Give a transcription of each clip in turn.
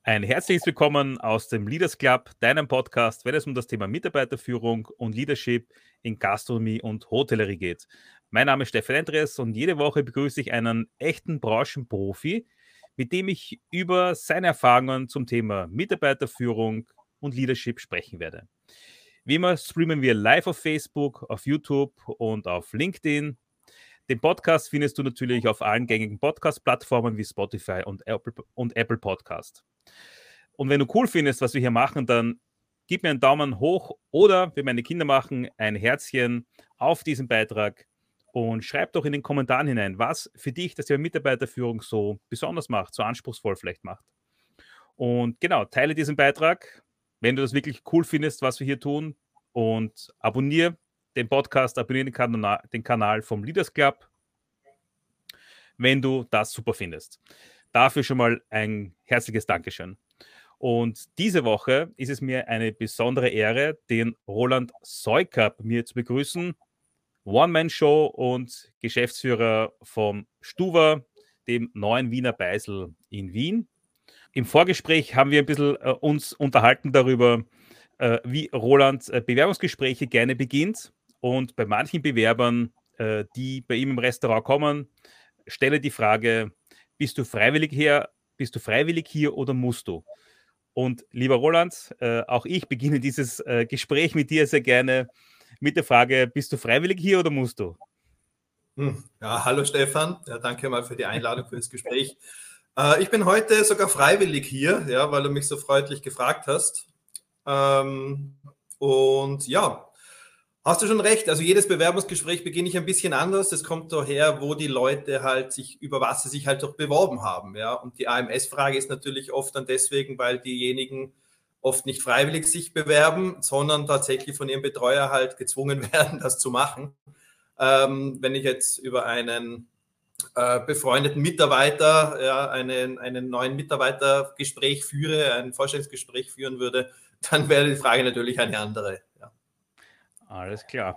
Ein herzliches Willkommen aus dem Leaders Club, deinem Podcast, wenn es um das Thema Mitarbeiterführung und Leadership in Gastronomie und Hotellerie geht. Mein Name ist Stefan Endres und jede Woche begrüße ich einen echten Branchenprofi, mit dem ich über seine Erfahrungen zum Thema Mitarbeiterführung und Leadership sprechen werde. Wie immer streamen wir live auf Facebook, auf YouTube und auf LinkedIn. Den Podcast findest du natürlich auf allen gängigen Podcast-Plattformen wie Spotify und Apple Podcast. Und wenn du cool findest, was wir hier machen, dann gib mir einen Daumen hoch oder, wie meine Kinder machen, ein Herzchen auf diesen Beitrag und schreib doch in den Kommentaren hinein, was für dich das Thema Mitarbeiterführung so besonders macht, so anspruchsvoll vielleicht macht. Und genau, teile diesen Beitrag, wenn du das wirklich cool findest, was wir hier tun, und abonniere den Podcast, abonniere den Kanal vom Leaders Club, wenn du das super findest. Dafür schon mal ein herzliches Dankeschön. Und diese Woche ist es mir eine besondere Ehre, den Roland Seuker bei mir zu begrüßen. One-Man-Show und Geschäftsführer vom Stuwa, dem neuen Wiener Beisel in Wien. Im Vorgespräch haben wir ein bisschen uns unterhalten darüber, wie Roland Bewerbungsgespräche gerne beginnt. Und bei manchen Bewerbern, die bei ihm im Restaurant kommen, stelle die Frage, bist du freiwillig hier oder musst du? Und lieber Roland, auch ich beginne dieses Gespräch mit dir sehr gerne mit der Frage, bist du freiwillig hier oder musst du? Ja, hallo Stefan, ja, danke mal für die Einladung für das Gespräch. Ich bin heute sogar freiwillig hier, ja, weil du mich so freundlich gefragt hast. Und ja, hast du schon recht, also jedes Bewerbungsgespräch beginne ich ein bisschen anders. Das kommt daher, wo die Leute halt über was sie sich halt doch beworben haben. Ja? Und die AMS-Frage ist natürlich oft dann deswegen, weil diejenigen oft nicht freiwillig sich bewerben, sondern tatsächlich von ihrem Betreuer halt gezwungen werden, das zu machen. Wenn ich jetzt über einen befreundeten Mitarbeiter, ja, einen neuen Mitarbeitergespräch führe, ein Vorstellungsgespräch führen würde, dann wäre die Frage natürlich eine andere. Ja. Alles klar.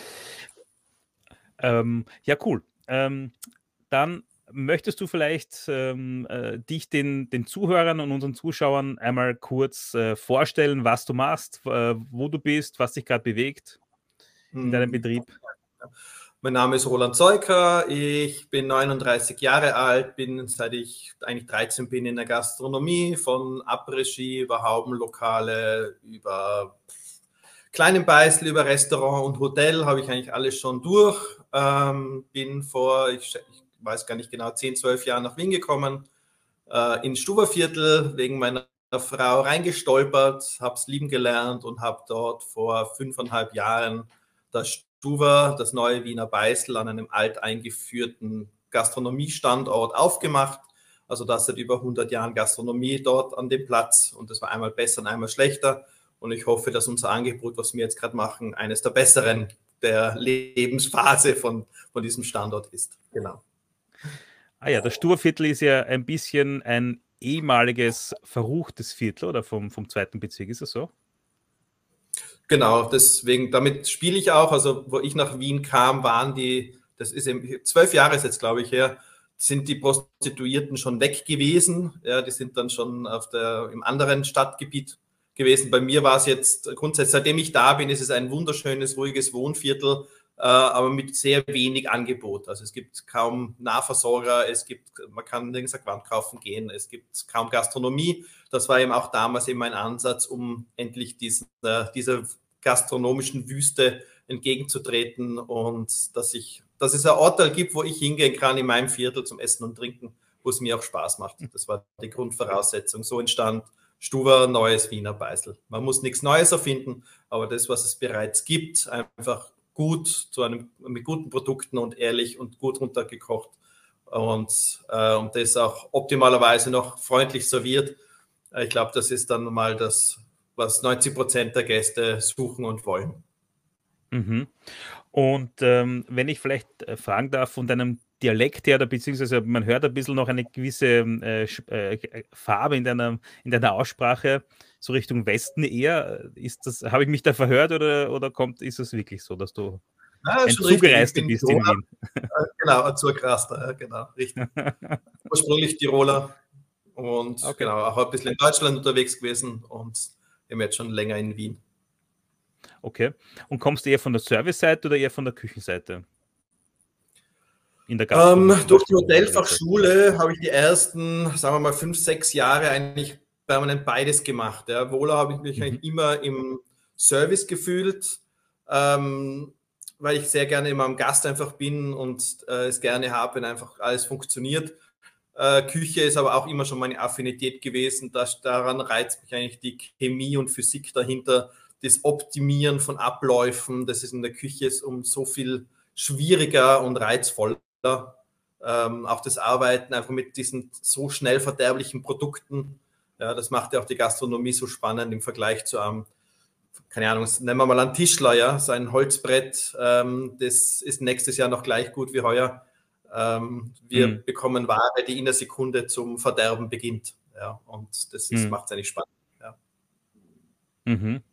Ja, cool. Dann möchtest du vielleicht dich den Zuhörern und unseren Zuschauern einmal kurz vorstellen, was du machst, wo du bist, was dich gerade bewegt in deinem Betrieb? Mein Name ist Roland Seuker, ich bin 39 Jahre alt, bin seit ich eigentlich 13 bin in der Gastronomie, von Après-Ski über Haubenlokale, über kleinen Beisel, über Restaurant und Hotel habe ich eigentlich alles schon durch. Bin ich weiß gar nicht genau, 10, 12 Jahren nach Wien gekommen, ins Stuberviertel wegen meiner Frau reingestolpert, habe es lieben gelernt und habe dort vor 5,5 Jahren das Stuwa, das neue Wiener Beisel, an einem alteingeführten Gastronomiestandort aufgemacht. Also das seit über 100 Jahren Gastronomie dort an dem Platz und das war einmal besser und einmal schlechter. Und ich hoffe, dass unser Angebot, was wir jetzt gerade machen, eines der besseren der Lebensphase von diesem Standort ist. Genau. Ah ja, das Stuberviertel ist ja ein bisschen ein ehemaliges verruchtes Viertel, oder vom zweiten Bezirk, ist es so? Genau, deswegen, damit spiele ich auch. Also, wo ich nach Wien kam, das ist 12 Jahre ist jetzt, glaube ich, her, sind die Prostituierten schon weg gewesen. Ja, die sind dann schon im anderen Stadtgebiet gewesen. Bei mir war es jetzt grundsätzlich, seitdem ich da bin, ist es ein wunderschönes, ruhiges Wohnviertel, aber mit sehr wenig Angebot. Also es gibt kaum Nahversorger, man kann nirgends Quant kaufen gehen, es gibt kaum Gastronomie. Das war eben auch damals eben mein Ansatz, um endlich dieser gastronomischen Wüste entgegenzutreten und dass es ein Ort gibt, wo ich hingehen kann in meinem Viertel zum Essen und Trinken, wo es mir auch Spaß macht. Das war die Grundvoraussetzung. So entstand Stuwa, neues Wiener Beisel. Man muss nichts Neues erfinden, aber das, was es bereits gibt, einfach gut mit guten Produkten und ehrlich und gut runtergekocht und das auch optimalerweise noch freundlich serviert. Ich glaube, das ist dann mal das, was 90% der Gäste suchen und wollen. Mhm. Und wenn ich vielleicht fragen darf, von deinem Dialekt her, beziehungsweise man hört ein bisschen noch eine gewisse Farbe in deiner Aussprache, so Richtung Westen eher. Habe ich mich da verhört oder ist es wirklich so, dass du ein Zugereister bist in Wien? Genau, ein Zugereister, genau, richtig. Ursprünglich Tiroler und Okay. genau, auch ein bisschen in Deutschland unterwegs gewesen und eben jetzt schon länger in Wien. Okay. Und kommst du eher von der Service-Seite oder eher von der Küchenseite? In der Gastronomie zum Durch die Beispiel, wo du unterwegs bist. Hotelfachschule habe ich die ersten, sagen wir mal, 5, 6 Jahre eigentlich permanent beides gemacht. Ja. Wohler habe ich mich eigentlich immer im Service gefühlt, weil ich sehr gerne immer am Gast einfach bin und es gerne habe, wenn einfach alles funktioniert. Küche ist aber auch immer schon meine Affinität gewesen. Daran reizt mich eigentlich die Chemie und Physik dahinter, das Optimieren von Abläufen. Das ist in der Küche um so viel schwieriger und reizvoller. Auch das Arbeiten einfach mit diesen so schnell verderblichen Produkten. Ja, das macht ja auch die Gastronomie so spannend im Vergleich zu einem, keine Ahnung, nennen wir mal einen Tischler, ja, sein Holzbrett, das ist nächstes Jahr noch gleich gut wie heuer. Wir bekommen Ware, die in der Sekunde zum Verderben beginnt. Ja, und das macht es eigentlich spannend. Ja. Mhm.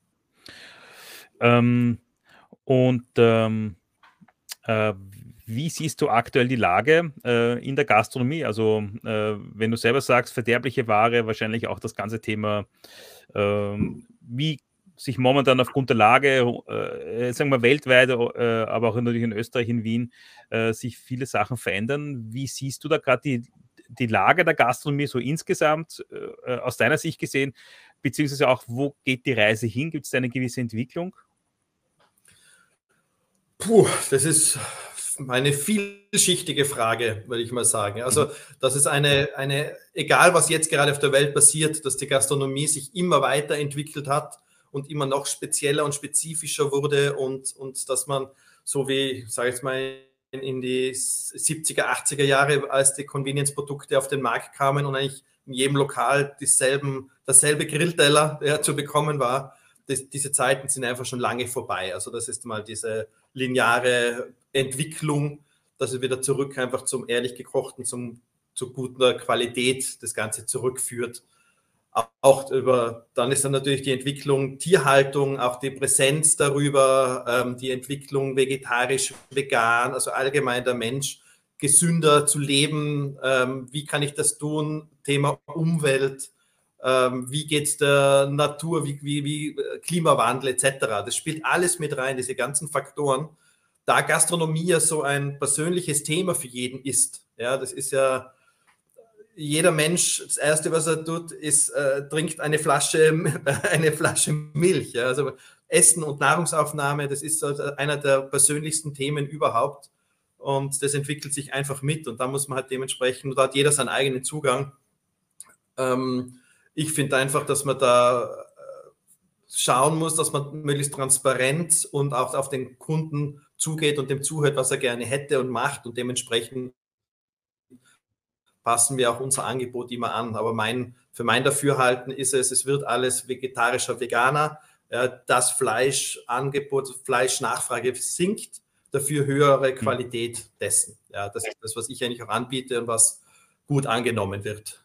Wie siehst du aktuell die Lage in der Gastronomie? Also wenn du selber sagst, verderbliche Ware, wahrscheinlich auch das ganze Thema, wie sich momentan aufgrund der Lage, sagen wir weltweit, aber auch natürlich in Österreich, in Wien, sich viele Sachen verändern. Wie siehst du da gerade die Lage der Gastronomie so insgesamt aus deiner Sicht gesehen, beziehungsweise auch, wo geht die Reise hin? Gibt es da eine gewisse Entwicklung? Das ist eine vielschichtige Frage, würde ich mal sagen. Also das ist egal was jetzt gerade auf der Welt passiert, dass die Gastronomie sich immer weiterentwickelt hat und immer noch spezieller und spezifischer wurde und dass man so wie, sage ich jetzt mal, in die 70er, 80er Jahre, als die Convenience-Produkte auf den Markt kamen und eigentlich in jedem Lokal dasselbe Grillteller zu bekommen war, diese Zeiten sind einfach schon lange vorbei. Also das ist mal diese lineare Entwicklung, dass es wieder zurück einfach zum ehrlich gekochten, zu guter Qualität das Ganze zurückführt. Dann ist dann natürlich die Entwicklung Tierhaltung, auch die Präsenz darüber, die Entwicklung vegetarisch, vegan, also allgemein der Mensch gesünder zu leben. Wie kann ich das tun? Thema Umwelt. Wie geht es der Natur, wie Klimawandel etc. Das spielt alles mit rein, diese ganzen Faktoren. Da Gastronomie ja so ein persönliches Thema für jeden ist, ja, das ist ja jeder Mensch, das Erste, was er tut, ist, trinkt eine Flasche Milch. Ja. Also Essen und Nahrungsaufnahme, das ist einer der persönlichsten Themen überhaupt. Und das entwickelt sich einfach mit. Und da muss man halt dementsprechend, da hat jeder seinen eigenen Zugang. Ich finde einfach, dass man da schauen muss, dass man möglichst transparent und auch auf den Kunden zugeht und dem zuhört, was er gerne hätte und macht. Und dementsprechend passen wir auch unser Angebot immer an. Aber für mein Dafürhalten ist es wird alles vegetarischer, veganer. Das Fleischangebot, Fleischnachfrage sinkt, dafür höhere Qualität dessen. Ja, das ist das, was ich eigentlich auch anbiete und was gut angenommen wird.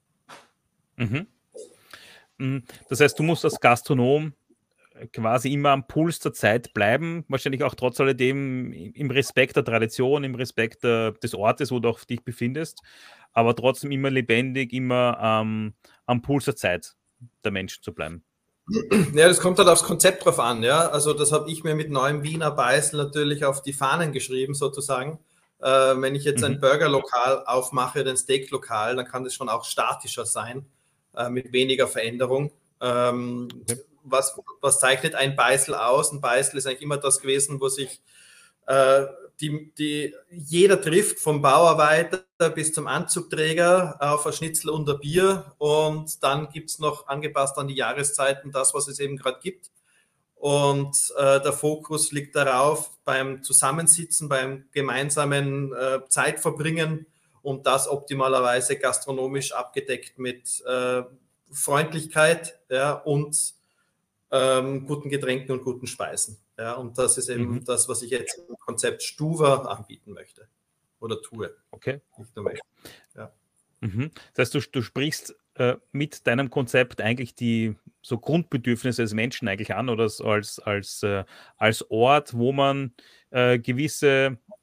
Das heißt, du musst als Gastronom quasi immer am Puls der Zeit bleiben, wahrscheinlich auch trotz alledem im Respekt der Tradition, im Respekt des Ortes, wo du auch dich befindest, aber trotzdem immer lebendig, immer am Puls der Zeit der Menschen zu bleiben. Ja, das kommt halt aufs Konzept drauf an, ja. Also das habe ich mir mit Neuem Wiener Beißel natürlich auf die Fahnen geschrieben, sozusagen. Wenn ich jetzt ein Burgerlokal aufmache oder ein Steaklokal, dann kann das schon auch statischer sein, mit weniger Veränderung. Was zeichnet ein Beißel aus? Ein Beißel ist eigentlich immer das gewesen, wo sich jeder trifft, vom Bauarbeiter bis zum Anzugträger auf ein Schnitzel und ein Bier. Und dann gibt es noch angepasst an die Jahreszeiten das, was es eben gerade gibt. Und der Fokus liegt darauf, beim Zusammensitzen, beim gemeinsamen Zeitverbringen und das optimalerweise gastronomisch abgedeckt mit Freundlichkeit, ja, und guten Getränken und guten Speisen. Ja, und das ist eben das, was ich jetzt im Konzept Stuwa anbieten möchte oder tue. Okay. Nicht nur möchte. Ja. Das heißt, du sprichst mit deinem Konzept eigentlich die so Grundbedürfnisse des Menschen eigentlich an oder als Ort, wo man gewisse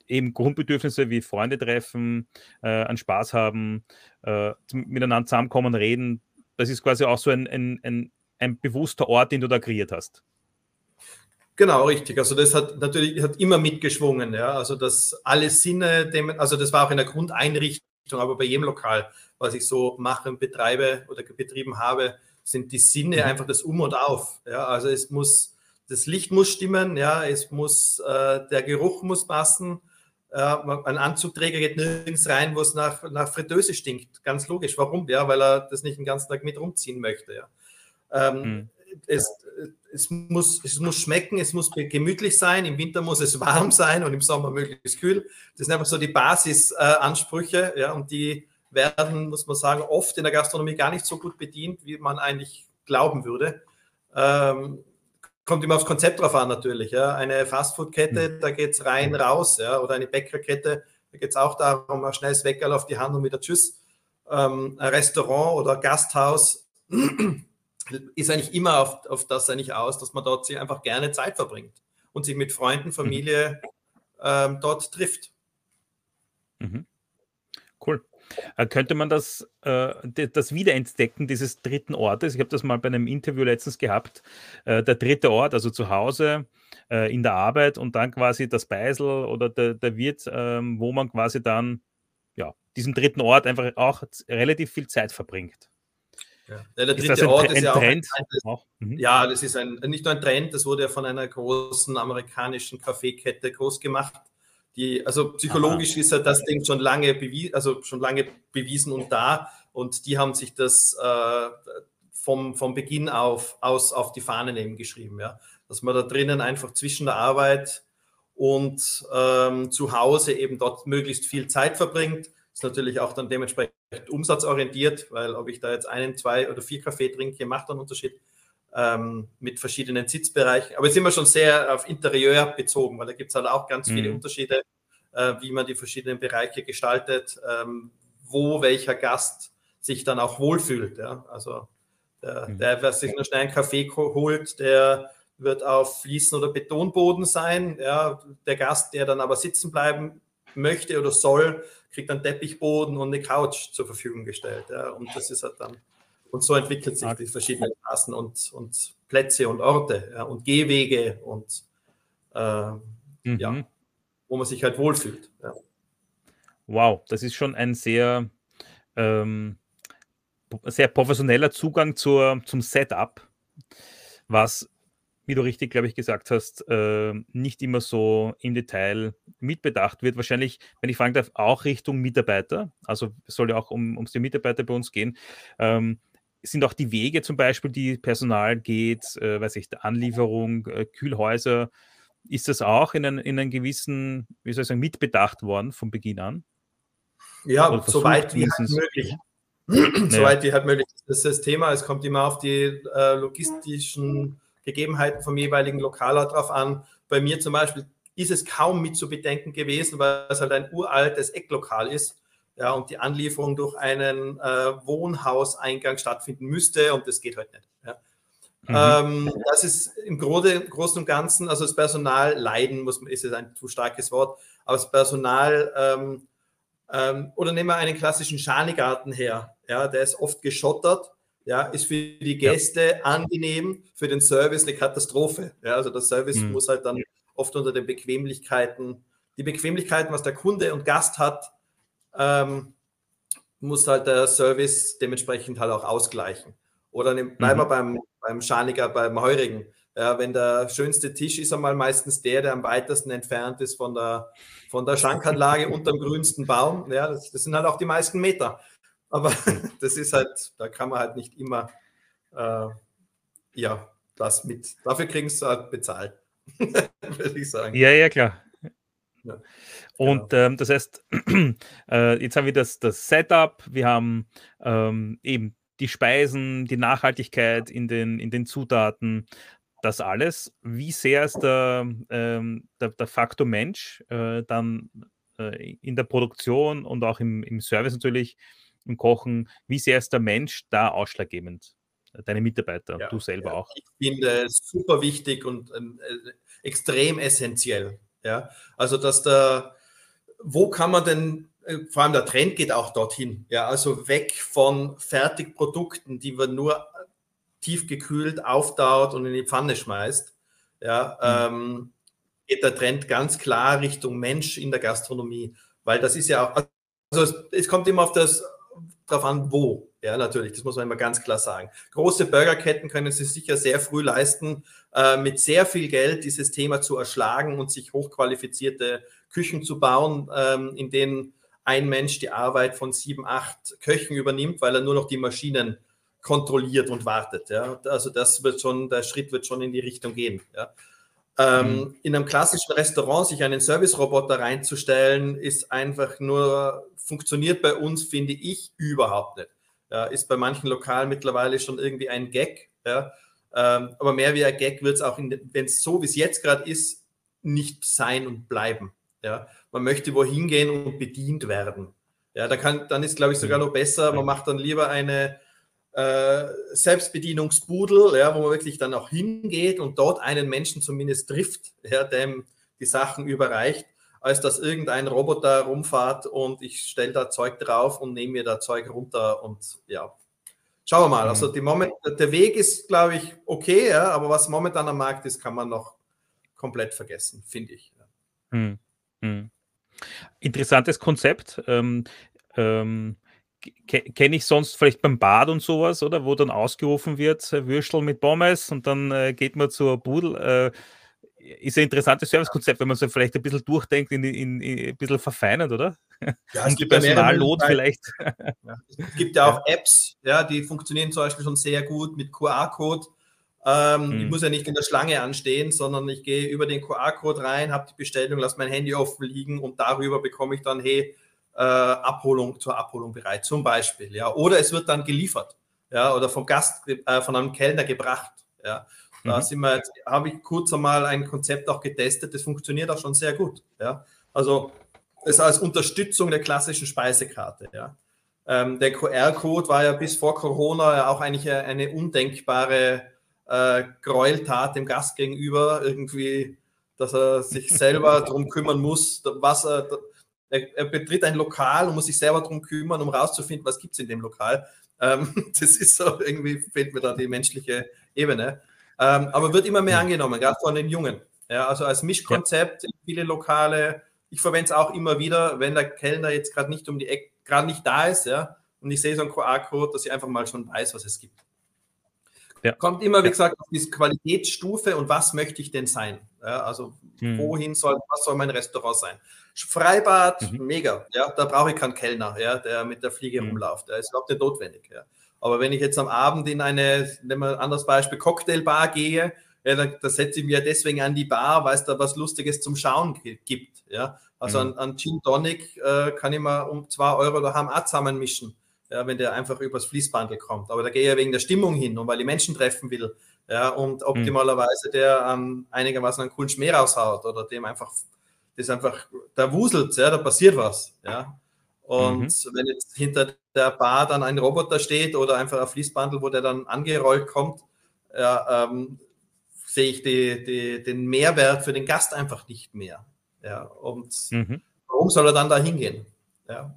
eben Grundbedürfnisse wie Freunde treffen, einen Spaß haben, miteinander zusammenkommen, reden. Das ist quasi auch so ein bewusster Ort, den du da kreiert hast. Genau, richtig. Also das hat immer mitgeschwungen, ja. Also dass alle Sinne, also das war auch in der Grundeinrichtung, aber bei jedem Lokal, was ich so mache und betreibe oder betrieben habe, sind die Sinne einfach das Um und Auf. Ja. Also das Licht muss stimmen, ja, der Geruch muss passen. Ein Anzugträger geht nirgends rein, wo es nach Fritteuse stinkt. Ganz logisch. Warum? Ja, weil er das nicht den ganzen Tag mit rumziehen möchte. Ja. Es muss schmecken, es muss gemütlich sein, im Winter muss es warm sein und im Sommer möglichst kühl. Das sind einfach so die Basisansprüche, ja, und die werden, muss man sagen, oft in der Gastronomie gar nicht so gut bedient, wie man eigentlich glauben würde. Kommt immer aufs Konzept drauf an natürlich. Ja. Eine Fastfood-Kette, da geht es rein, raus, ja, oder eine Bäckerkette, da geht es auch darum, ein schnelles Weckerl auf die Hand und wieder tschüss. Ein Restaurant oder Gasthaus ist eigentlich immer auf das eigentlich aus, dass man dort sich einfach gerne Zeit verbringt und sich mit Freunden, Familie dort trifft. Cool. Könnte man das Wiederentdecken dieses dritten Ortes, ich habe das mal bei einem Interview letztens gehabt, der dritte Ort, also zu Hause, in der Arbeit und dann quasi das Beisel oder der Wirt, wo man quasi dann diesem dritten Ort einfach auch relativ viel Zeit verbringt. Ja. Der dritte Ort ist ja auch ja, das ist nicht nur ein Trend, das wurde ja von einer großen amerikanischen Kaffeekette groß gemacht. Also psychologisch ist ja das Ding schon lange bewiesen und da. Und die haben sich das vom Beginn auf die Fahnen eben geschrieben. Ja. Dass man da drinnen einfach zwischen der Arbeit und zu Hause eben dort möglichst viel Zeit verbringt. Ist natürlich auch dann dementsprechend umsatzorientiert, weil ob ich da jetzt 1, 2 oder 4 Kaffee trinke, macht einen Unterschied mit verschiedenen Sitzbereichen. Aber jetzt sind wir schon sehr auf Interieur bezogen, weil da gibt es halt auch ganz viele Unterschiede, wie man die verschiedenen Bereiche gestaltet, wo welcher Gast sich dann auch wohlfühlt. Ja? Also wer sich nur schnell einen Kaffee holt, der wird auf Fliesen- oder Betonboden sein. Ja? Der Gast, der dann aber sitzen bleiben möchte oder soll, kriegt einen Teppichboden und eine Couch zur Verfügung gestellt. Ja? Und das ist halt dann, und so entwickelt sich die verschiedenen Straßen und Plätze und Orte, ja? Und Gehwege und wo man sich halt wohlfühlt. Ja. Wow, das ist schon ein sehr professioneller Zugang zum Setup, was, wie du richtig, glaube ich, gesagt hast, nicht immer so im Detail mitbedacht wird. Wahrscheinlich, wenn ich fragen darf, auch Richtung Mitarbeiter. Also es soll ja auch ums die Mitarbeiter bei uns gehen. Sind auch die Wege zum Beispiel, die Personal geht, weiß ich, der Anlieferung, Kühlhäuser, ist das auch in einen gewissen, wie soll ich sagen, mitbedacht worden von Beginn an? Ja, soweit wie halt möglich. Soweit wie halt möglich. Das ist das Thema. Es kommt immer auf die logistischen Gegebenheiten vom jeweiligen Lokalort drauf an. Bei mir zum Beispiel ist es kaum mit zu bedenken gewesen, weil es halt ein uraltes Ecklokal ist. Ja, und die Anlieferung durch einen Wohnhauseingang stattfinden müsste und das geht halt nicht. Ja. Das ist im Großen und Ganzen, also das Personal leiden ist jetzt ein zu starkes Wort, aber das Personal oder nehmen wir einen klassischen Schanigarten her. Ja, der ist oft geschottert, ja, ist für die Gäste angenehm, für den Service eine Katastrophe. Ja, also der Service muss halt dann oft unter den Bequemlichkeiten, was der Kunde und Gast hat, muss halt der Service dementsprechend halt auch ausgleichen. Oder bleiben wir beim Schaniger, beim Heurigen. Ja, wenn der schönste Tisch ist einmal meistens der am weitesten entfernt ist von der Schankanlage unterm grünsten Baum. Ja, das sind halt auch die meisten Meter. Aber das ist halt, da kann man halt nicht immer, das mit. Dafür kriegen sie halt bezahlt, würde ich sagen. Ja, klar. Ja, und das heißt, jetzt haben wir das Setup, wir haben eben die Speisen, die Nachhaltigkeit in den Zutaten, das alles. Wie sehr ist der Faktor Mensch dann in der Produktion und auch im Service natürlich, im Kochen, wie sehr ist der Mensch da ausschlaggebend? Deine Mitarbeiter, du selber auch. Ich finde es super wichtig und extrem essentiell. Ja? Also, dass der wo kann man denn, vor allem der Trend geht auch dorthin, ja, also weg von Fertigprodukten, die man nur tiefgekühlt auftaut und in die Pfanne schmeißt, ja, geht der Trend ganz klar Richtung Mensch in der Gastronomie, weil das ist ja auch, also es kommt immer darauf an, wo, ja, natürlich, das muss man immer ganz klar sagen. Große Burgerketten können sich sicher sehr früh leisten, mit sehr viel Geld dieses Thema zu erschlagen und sich hochqualifizierte Küchen zu bauen, in denen ein Mensch die Arbeit von 7, 8 Köchen übernimmt, weil er nur noch die Maschinen kontrolliert und wartet. Ja. Also der Schritt wird schon in die Richtung gehen. Ja. In einem klassischen Restaurant sich einen Service-Roboter reinzustellen, ist einfach nur, funktioniert bei uns, finde ich, überhaupt nicht. Ja, ist bei manchen Lokalen mittlerweile schon irgendwie ein Gag. Ja. Aber mehr wie ein Gag wird es auch, wenn es so, wie es jetzt gerade ist, nicht sein und bleiben. Ja. Man möchte wohin gehen und bedient werden. Ja, dann ist, glaube ich, sogar noch besser, man macht dann lieber eine Selbstbedienungsbudel, ja, wo man wirklich dann auch hingeht und dort einen Menschen zumindest trifft, ja, dem die Sachen überreicht, als dass irgendein Roboter rumfährt und ich stelle da Zeug drauf und nehme mir da Zeug runter und ja. Schauen wir mal. Also der Weg ist, glaube ich, okay, ja, aber was momentan am Markt ist, kann man noch komplett vergessen, finde ich. Ja. Interessantes Konzept. Kenne ich sonst vielleicht beim Bad und sowas, oder? Wo dann ausgerufen wird, Würstel mit Pommes und dann geht man zur Budel. Ist ein interessantes Servicekonzept, wenn man so vielleicht ein bisschen durchdenkt, ein bisschen verfeinert, oder? Ja, und die Personalnot vielleicht. Ja. Es gibt ja auch Apps, ja, die funktionieren zum Beispiel schon sehr gut mit QR-Code. Ich muss ja nicht in der Schlange anstehen, sondern ich gehe über den QR-Code rein, habe die Bestellung, lasse mein Handy offen liegen und darüber bekomme ich dann, zur Abholung bereit, zum Beispiel. Ja. Oder es wird dann geliefert, ja, oder vom Gast, von einem Kellner gebracht. Ja. Da habe ich kurz einmal ein Konzept auch getestet, das funktioniert auch schon sehr gut. Ja. Also es als Unterstützung der klassischen Speisekarte. Ja. Der QR-Code war ja bis vor Corona ja auch eigentlich eine undenkbare Gräueltat dem Gast gegenüber, irgendwie, dass er sich selber darum kümmern muss, er betritt ein Lokal und muss sich selber darum kümmern, um rauszufinden, was gibt es in dem Lokal. Das ist so, irgendwie fehlt mir da die menschliche Ebene. Aber wird immer mehr angenommen, gerade von den Jungen. Ja, also als Mischkonzept in viele Lokale. Ich verwende es auch immer wieder, wenn der Kellner jetzt gerade nicht um die Ecke, gerade nicht da ist, ja, und ich sehe so einen QR-Code, dass ich einfach mal schon weiß, was es gibt. Ja. Kommt immer, wie gesagt, auf diese Qualitätsstufe und was möchte ich denn sein? Ja, also was soll mein Restaurant sein? Freibad, mega, ja, da brauche ich keinen Kellner, ja, der mit der Fliege rumläuft. Der ist überhaupt nicht notwendig. Ja. Aber wenn ich jetzt am Abend in eine, nehmen wir ein anderes Beispiel, Cocktailbar gehe, ja, da setze ich mir deswegen an die Bar, weil es da was Lustiges zum Schauen gibt. Ja. Also an Gin Tonic kann ich mal um 2 Euro daheim auch zusammenmischen, ja, wenn der einfach übers Fließbandel kommt. Aber da gehe ich ja wegen der Stimmung hin und weil ich Menschen treffen will. Ja, und optimalerweise der einigermaßen einen coolen Schmäh raushaut oder dem einfach, da wuselt, ja, da passiert was. Ja. Und wenn jetzt hinter der Bar dann ein Roboter steht oder einfach ein Fließbandel, wo der dann angerollt kommt, ja, sehe ich den Mehrwert für den Gast einfach nicht mehr. Ja, und warum soll er dann da hingehen? Ja,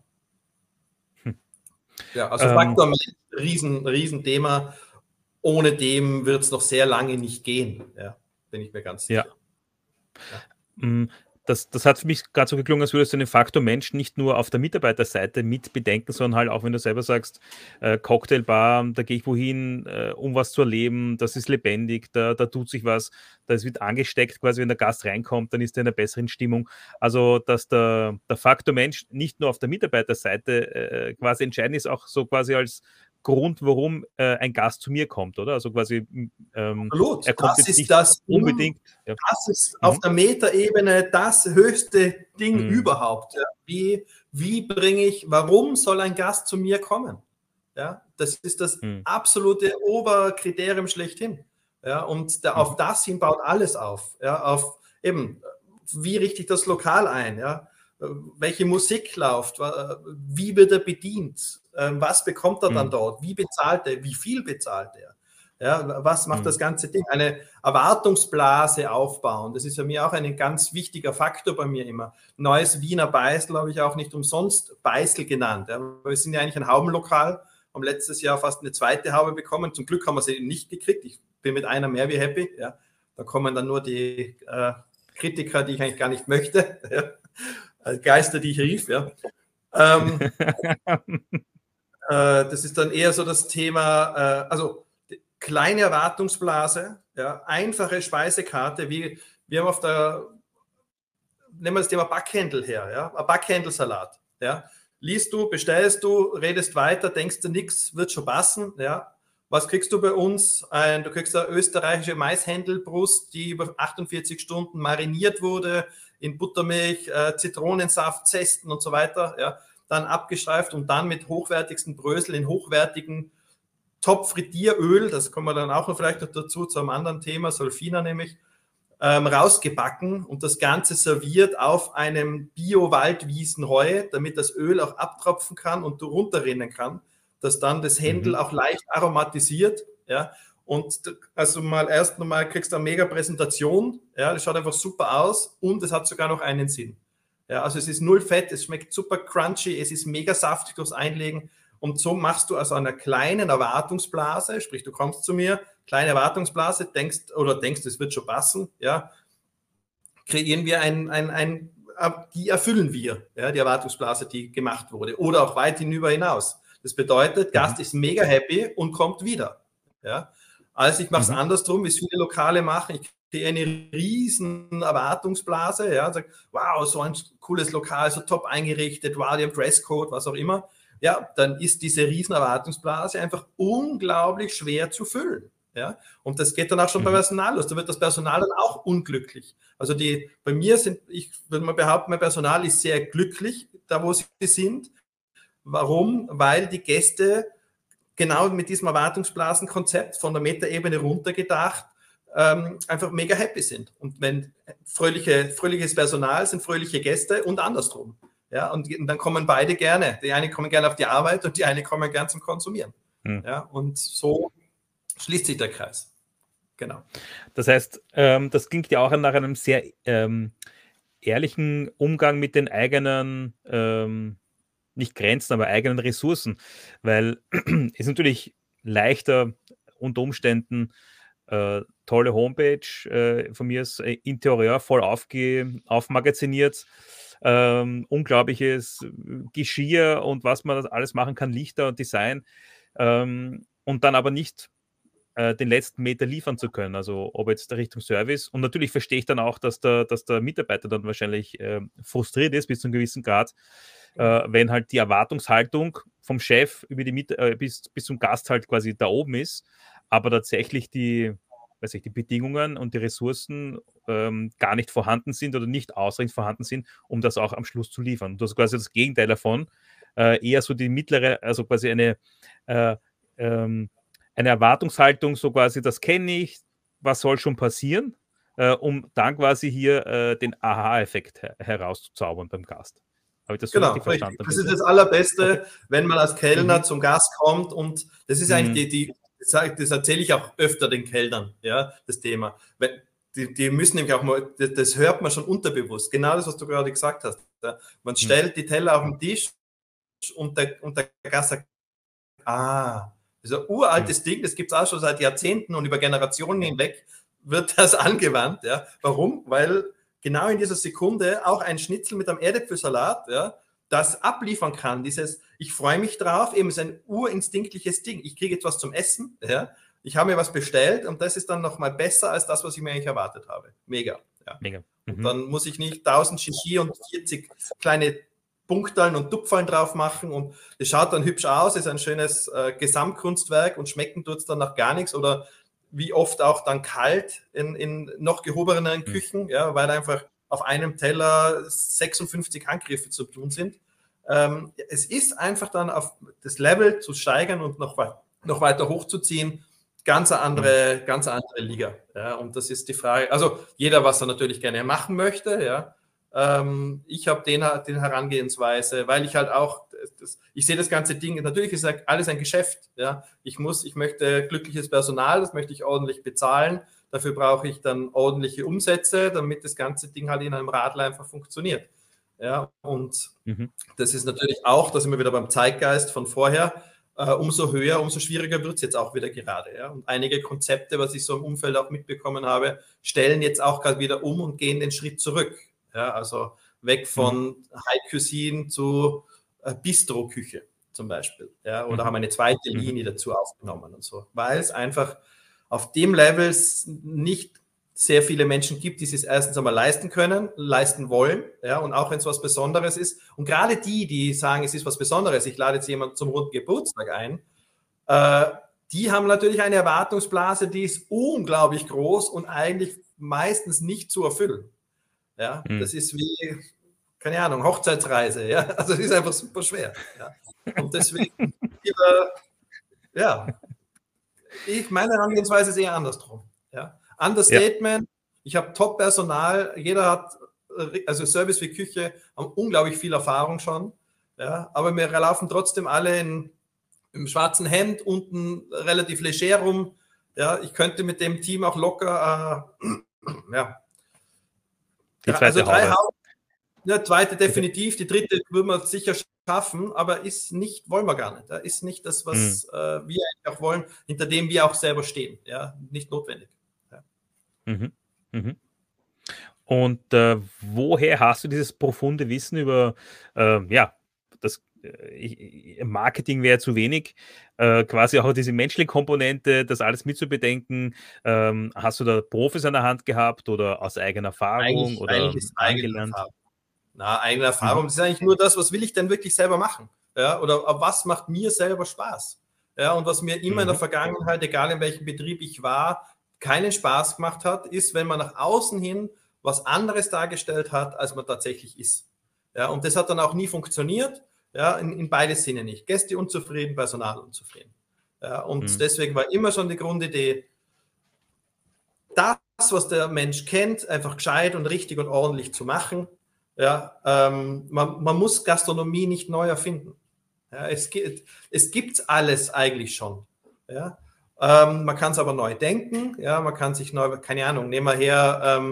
ja, also Faktor Riesen Thema. Ohne dem wird es noch sehr lange nicht gehen. Ja, bin ich mir ganz sicher. Ja. Das hat für mich gerade so geklungen, als würdest du den Faktor Mensch nicht nur auf der Mitarbeiterseite mit bedenken, sondern halt auch, wenn du selber sagst, Cocktailbar, da gehe ich wohin, um was zu erleben, das ist lebendig, da tut sich was, das wird angesteckt, quasi wenn der Gast reinkommt, dann ist er in einer besseren Stimmung. Also, dass der Faktor Mensch nicht nur auf der Mitarbeiterseite quasi entscheidend ist, auch so quasi als Grund, warum ein Gast zu mir kommt, oder? Also quasi absolut. Er kommt das jetzt ist nicht das unbedingt. Ja. Das ist auf der Metaebene das höchste Ding überhaupt. Ja. Warum soll ein Gast zu mir kommen? Ja, das ist das absolute Oberkriterium schlechthin. Ja, und auf das hin baut alles auf. Ja, auf eben, wie richte ich das Lokal ein? Ja? Welche Musik läuft? Wie wird er bedient? Was bekommt er dann dort? Wie bezahlt er? Wie viel bezahlt er? Ja, was macht das ganze Ding? Eine Erwartungsblase aufbauen. Das ist für mich auch ein ganz wichtiger Faktor bei mir immer. Neues Wiener Beißel habe ich auch nicht umsonst Beißel genannt. Ja. Wir sind ja eigentlich ein Haubenlokal, haben letztes Jahr fast eine zweite Haube bekommen. Zum Glück haben wir sie nicht gekriegt. Ich bin mit einer mehr wie happy. Ja. Da kommen dann nur die Kritiker, die ich eigentlich gar nicht möchte. Ja. Geister, die ich rief. Ja. Das ist dann eher so das Thema, also kleine Erwartungsblase, ja, einfache Speisekarte, wie wir haben nehmen wir das Thema Backhändel her, ja, ein Backhändelsalat, ja, liest du, bestellst du, redest weiter, denkst du nichts, wird schon passen, ja, was kriegst du bei uns? Du kriegst eine österreichische Maishändelbrust, die über 48 Stunden mariniert wurde, in Buttermilch, Zitronensaft, Zesten und so weiter, ja, dann abgestreift und dann mit hochwertigsten Brösel in hochwertigen Top-Frittieröl, das kommen wir dann auch noch vielleicht noch dazu, zu einem anderen Thema, Solfina nämlich, rausgebacken und das Ganze serviert auf einem Bio-Waldwiesenheu, damit das Öl auch abtropfen kann und runterrinnen kann, dass dann das Händel auch leicht aromatisiert, ja, und also erst nochmal kriegst du eine mega Präsentation, ja, das schaut einfach super aus und es hat sogar noch einen Sinn. Ja, also es ist null Fett, es schmeckt super crunchy, es ist mega saftig durchs Einlegen. Und so machst du also einer kleinen Erwartungsblase, sprich, du kommst zu mir, kleine Erwartungsblase, denkst, es wird schon passen, ja, kreieren wir die erfüllen wir, ja, die Erwartungsblase, die gemacht wurde, oder auch weit hinüber hinaus. Das bedeutet, Gast ist mega happy und kommt wieder, ja. Also ich mache es andersrum, wie es viele Lokale machen, ich kriege eine riesen Erwartungsblase, ja, sage, wow, so ein cooles Lokal, so top eingerichtet, wow, die haben Dresscode, was auch immer. Ja, dann ist diese riesen Erwartungsblase einfach unglaublich schwer zu füllen. Ja, und das geht dann auch schon beim Personal los. Da wird das Personal dann auch unglücklich. Also bei mir ich würde mal behaupten, mein Personal ist sehr glücklich, da wo sie sind. Warum? Weil die Gäste genau mit diesem Erwartungsblasenkonzept von der Metaebene runtergedacht einfach mega happy sind. Und wenn fröhliches Personal sind fröhliche Gäste und andersrum. Ja, und dann kommen beide gerne. Die eine kommen gerne auf die Arbeit und die eine kommen gerne zum Konsumieren. Ja, und so schließt sich der Kreis. Genau. Das heißt, das klingt ja auch nach einem sehr ehrlichen Umgang mit den eigenen, nicht Grenzen, aber eigenen Ressourcen. Weil es ist natürlich leichter unter Umständen tolle Homepage, von mir ist Interieur voll aufmagaziniert, unglaubliches Geschirr und was man alles machen kann, Lichter und Design, und dann aber nicht den letzten Meter liefern zu können, also ob jetzt Richtung Service. Und natürlich verstehe ich dann auch, dass der Mitarbeiter dann wahrscheinlich frustriert ist bis zu einem gewissen Grad, wenn halt die Erwartungshaltung vom Chef über bis zum Gast halt quasi da oben ist, aber tatsächlich die Bedingungen und die Ressourcen gar nicht vorhanden sind oder nicht ausreichend vorhanden sind, um das auch am Schluss zu liefern. Das ist quasi das Gegenteil davon. Eher so die mittlere, also quasi eine Erwartungshaltung, so quasi, das kenne ich, was soll schon passieren, um dann quasi hier den Aha-Effekt herauszuzaubern beim Gast. Habe ich das so richtig verstanden? Das ist das Allerbeste, wenn man als Kellner zum Gast kommt, und das ist eigentlich das erzähle ich auch öfter den Kellnern, ja, das Thema. Die müssen nämlich auch mal, das hört man schon unterbewusst, genau das, was du gerade gesagt hast. Ja. Man stellt die Teller auf den Tisch und der Gast sagt, das ist ein uraltes Ding, das gibt es auch schon seit Jahrzehnten und über Generationen hinweg wird das angewandt. Ja. Warum? Weil genau in dieser Sekunde auch ein Schnitzel mit einem Erdäpfelsalat, ja, das abliefern kann, ich freue mich drauf, eben ist ein urinstinktliches Ding. Ich kriege etwas zum Essen, ja, ich habe mir was bestellt und das ist dann nochmal besser als das, was ich mir eigentlich erwartet habe. Mega. Ja. Mega. Und dann muss ich nicht 1000 Shishi und 40 kleine Punkteln und Tupferln drauf machen und es schaut dann hübsch aus, ist ein schönes Gesamtkunstwerk und schmecken tut es dann nach gar nichts oder wie oft auch dann kalt in noch gehobeneren Küchen, ja, weil einfach auf einem Teller 56 Handgriffe zu tun sind. Es ist einfach dann auf das Level zu steigern und noch weiter hochzuziehen, ganz eine andere Liga. Ja, und das ist die Frage, also jeder, was er natürlich gerne machen möchte, ja. Ich habe den Herangehensweise, weil ich halt auch Ich sehe das ganze Ding, natürlich ist alles ein Geschäft. Ja? Ich möchte glückliches Personal, das möchte ich ordentlich bezahlen. Dafür brauche ich dann ordentliche Umsätze, damit das ganze Ding halt in einem Radl einfach funktioniert. Ja? Und das ist natürlich auch, da sind wir wieder beim Zeitgeist von vorher, umso höher, umso schwieriger wird es jetzt auch wieder gerade. Ja? Und einige Konzepte, was ich so im Umfeld auch mitbekommen habe, stellen jetzt auch gerade wieder um und gehen den Schritt zurück. Ja? Also weg von High Cuisine zu Bistro-Küche zum Beispiel. Ja? Oder haben eine zweite Linie dazu aufgenommen und so. Weil es einfach auf dem Level nicht sehr viele Menschen gibt, die es erstens einmal leisten können, leisten wollen, ja, und auch wenn es was Besonderes ist. Und gerade die sagen, es ist was Besonderes, ich lade jetzt jemanden zum runden Geburtstag ein, die haben natürlich eine Erwartungsblase, die ist unglaublich groß und eigentlich meistens nicht zu erfüllen. Ja, das ist wie, keine Ahnung, Hochzeitsreise, ja, also es ist einfach super schwer. Ja. Und deswegen, meine Herangehensweise ist eher andersrum. Ja. Understatement, ich habe Top-Personal, jeder hat, also Service wie Küche, haben unglaublich viel Erfahrung schon, ja, aber wir laufen trotzdem alle im schwarzen Hemd, unten relativ leger rum, ja, ich könnte mit dem Team auch locker, die zweite zweite definitiv, die dritte würden wir sicher schaffen, aber wollen wir gar nicht. Da ist nicht das, was wir eigentlich auch wollen, hinter dem wir auch selber stehen. Ja, nicht notwendig. Ja. Und woher hast du dieses profunde Wissen über, das Marketing wäre zu wenig, quasi auch diese menschliche Komponente, das alles mitzubedenken? Hast du da Profis an der Hand gehabt oder aus eigener Erfahrung oder angelernt? Eigene Erfahrung. Das ist eigentlich nur das, was will ich denn wirklich selber machen? Ja, oder was macht mir selber Spaß? Ja, und was mir immer in der Vergangenheit, egal in welchem Betrieb ich war, keinen Spaß gemacht hat, ist, wenn man nach außen hin was anderes dargestellt hat, als man tatsächlich ist. Ja, und das hat dann auch nie funktioniert, ja, in beide Sinne nicht. Gäste unzufrieden, Personal unzufrieden. Ja, und deswegen war immer schon die Grundidee, das, was der Mensch kennt, einfach gescheit und richtig und ordentlich zu machen. Ja, man muss Gastronomie nicht neu erfinden. Ja, es gibt alles eigentlich schon. Ja, man kann es aber neu denken. Ja, man kann sich neu, keine Ahnung, nehmen wir her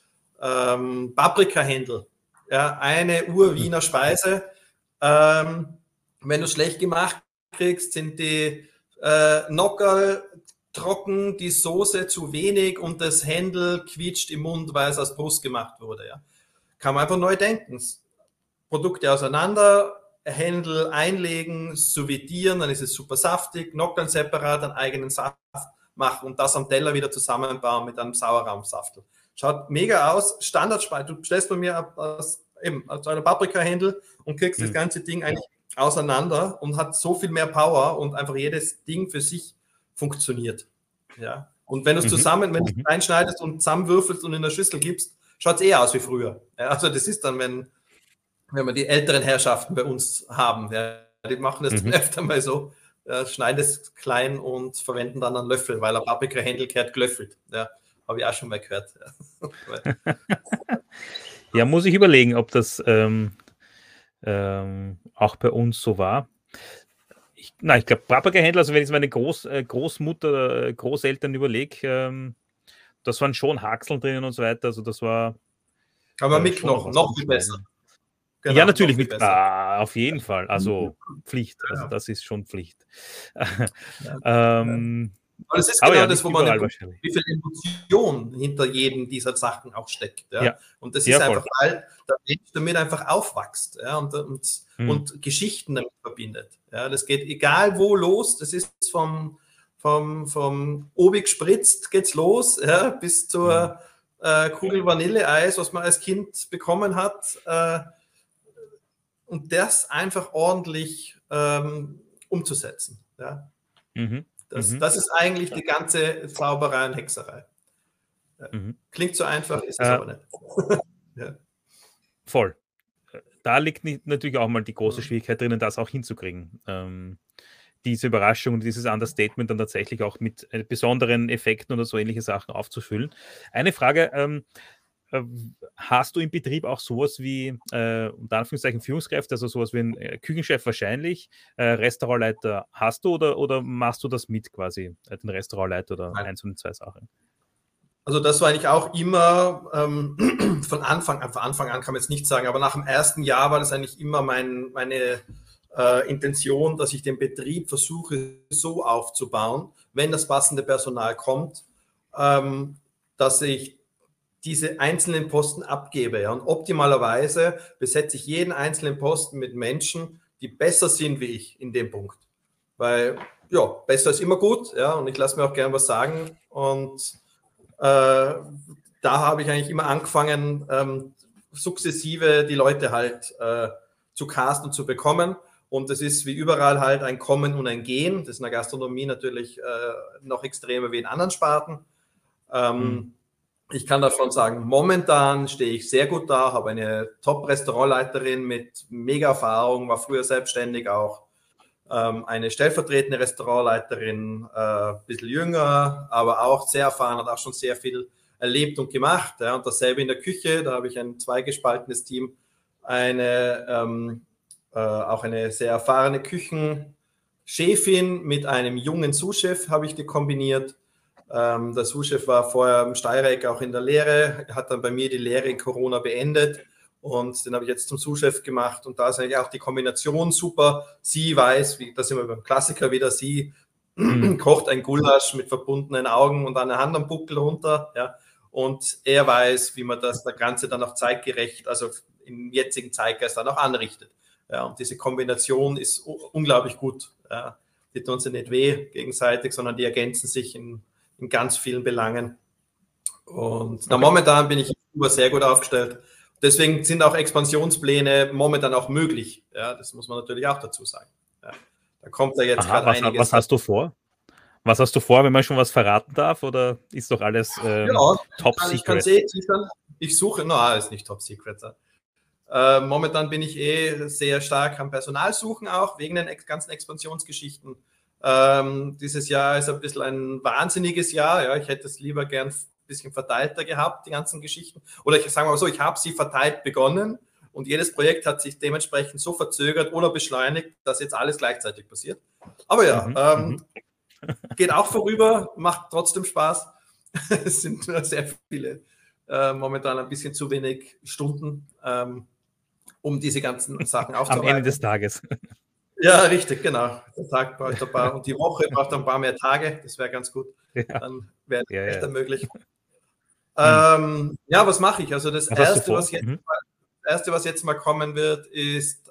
Paprikahändel. Ja, eine Ur-Wiener Speise. Wenn du es schlecht gemacht kriegst, sind die Nockerl trocken, die Soße zu wenig und das Händel quietscht im Mund, weil es aus Brust gemacht wurde. Ja. Kann man einfach neu denken. Produkte auseinander, Händel einlegen, souvidieren, dann ist es super saftig, Nockerl separat, einen eigenen Saft machen und das am Teller wieder zusammenbauen mit einem Sauerrahmsaftel. Schaut mega aus, Standardspeise. Du bestellst bei mir aus einer Paprikahändel und kriegst das ganze Ding eigentlich auseinander und hat so viel mehr Power und einfach jedes Ding für sich funktioniert. Ja. Und wenn du es wenn du es einschneidest und zusammenwürfelst und in der Schüssel gibst, schaut es eher aus wie früher. Ja, also das ist dann, wenn wir die älteren Herrschaften bei uns haben. Ja, die machen das öfter mal so, schneiden es klein und verwenden dann einen Löffel, weil ein Paprikahändel gehört gelöffelt. Ja, habe ich auch schon mal gehört. Ja, muss ich überlegen, ob das auch bei uns so war. Ich glaube, Paprikahändler, also wenn ich meine Großmutter oder Großeltern überlege, das waren schon Haxeln drinnen und so weiter. Also das war. Aber mit noch viel besser. Genau, ja, natürlich, auf jeden Fall. Also Pflicht. Also das ist schon Pflicht. Aber das ist genau das, wo man wie viel Emotion hinter jedem dieser Sachen auch steckt. Ja? Ja. Und das ist einfach, weil der Mensch damit einfach aufwächst, ja? und Geschichten damit verbindet. Ja? Das geht egal wo los, das ist vom Obi gespritzt geht's los, ja? Bis zur Kugel Vanilleeis, was man als Kind bekommen hat. Und das einfach ordentlich umzusetzen. Ja? Das ist eigentlich die ganze Zauberei und Hexerei. Klingt so einfach, ist es aber nicht. Ja. Voll. Da liegt natürlich auch mal die große Schwierigkeit drinnen, das auch hinzukriegen. Diese Überraschung und dieses Understatement dann tatsächlich auch mit besonderen Effekten oder so ähnliche Sachen aufzufüllen. Eine Frage, Hast du im Betrieb auch sowas wie, unter Anführungszeichen, Führungskräfte, also sowas wie ein Küchenchef wahrscheinlich, Restaurantleiter hast du oder machst du das mit quasi, den Restaurantleiter oder Nein. eins von den zwei Sachen? Also das war eigentlich auch immer von Anfang an kann man jetzt nicht sagen, aber nach dem ersten Jahr war das eigentlich immer meine Intention, dass ich den Betrieb versuche so aufzubauen, wenn das passende Personal kommt, dass ich diese einzelnen Posten abgebe. Ja. Und optimalerweise besetze ich jeden einzelnen Posten mit Menschen, die besser sind wie ich in dem Punkt. Weil, ja, besser ist immer gut, ja, und ich lasse mir auch gerne was sagen. Und da habe ich eigentlich immer angefangen, sukzessive die Leute halt zu casten und zu bekommen. Und das ist wie überall halt ein Kommen und ein Gehen. Das ist in der Gastronomie natürlich noch extremer wie in anderen Sparten. Ich kann davon sagen, momentan stehe ich sehr gut da, habe eine Top-Restaurantleiterin mit mega Erfahrung, war früher selbstständig auch. Eine stellvertretende Restaurantleiterin, ein bisschen jünger, aber auch sehr erfahren, hat auch schon sehr viel erlebt und gemacht. Ja, und dasselbe in der Küche, da habe ich ein zweigespaltenes Team, auch eine sehr erfahrene Küchenchefin mit einem jungen Sous-Chef habe ich die kombiniert. Der Sous-Chef war vorher im Steireck auch in der Lehre, hat dann bei mir die Lehre in Corona beendet und den habe ich jetzt zum Sous-Chef gemacht und da ist eigentlich auch die Kombination super. Sie weiß, da sind wir beim Klassiker wieder, sie kocht ein Gulasch mit verbundenen Augen und eine Hand am Buckel runter, ja, und er weiß, wie man das Ganze dann auch zeitgerecht, also im jetzigen Zeitgeist dann auch anrichtet. Ja, und diese Kombination ist unglaublich gut. Ja, die tun sich nicht weh gegenseitig, sondern die ergänzen sich in ganz vielen Belangen. Und momentan bin ich sehr gut aufgestellt. Deswegen sind auch Expansionspläne momentan auch möglich. Ja, das muss man natürlich auch dazu sagen. Ja, da kommt ja jetzt gerade einiges. Was hast du vor? Was hast du vor, wenn man schon was verraten darf? Oder ist doch alles top secret? Ich suche, ist nicht top secret. Momentan bin ich sehr stark am Personalsuchen auch, wegen den ganzen Expansionsgeschichten. Dieses Jahr ist ein bisschen ein wahnsinniges Jahr. Ja, ich hätte es lieber gern ein bisschen verteilter gehabt, die ganzen Geschichten. Oder ich sage mal so, ich habe sie verteilt begonnen und jedes Projekt hat sich dementsprechend so verzögert oder beschleunigt, dass jetzt alles gleichzeitig passiert. Aber ja, geht auch vorüber, macht trotzdem Spaß. Es sind sehr viele, momentan ein bisschen zu wenig Stunden, um diese ganzen Sachen aufzuarbeiten. Am Ende des Tages. Ja, richtig, genau. Der Tag braucht ein paar und die Woche braucht ein paar mehr Tage. Das wäre ganz gut. Ja. Dann wäre das echt möglich. Was mache ich? Also das Erste, was jetzt mal kommen wird, ist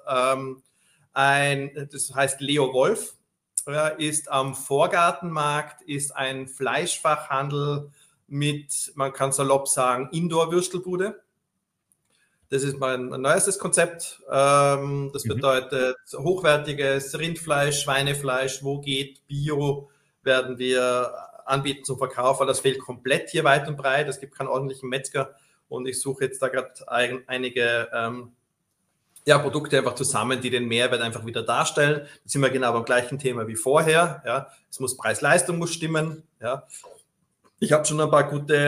das heißt Leo Wolf, ist am Vorgartenmarkt, ist ein Fleischfachhandel mit, man kann salopp sagen, Indoor-Würstelbude. Das ist mein neuestes Konzept. Das bedeutet hochwertiges Rindfleisch, Schweinefleisch, wo geht, Bio werden wir anbieten zum Verkauf, weil das fehlt komplett hier weit und breit. Es gibt keinen ordentlichen Metzger und ich suche jetzt da gerade einige Produkte einfach zusammen, die den Mehrwert einfach wieder darstellen. Da sind wir genau beim gleichen Thema wie vorher. Ja. Es muss Preis-Leistung muss stimmen. Ja. Ich habe schon ein paar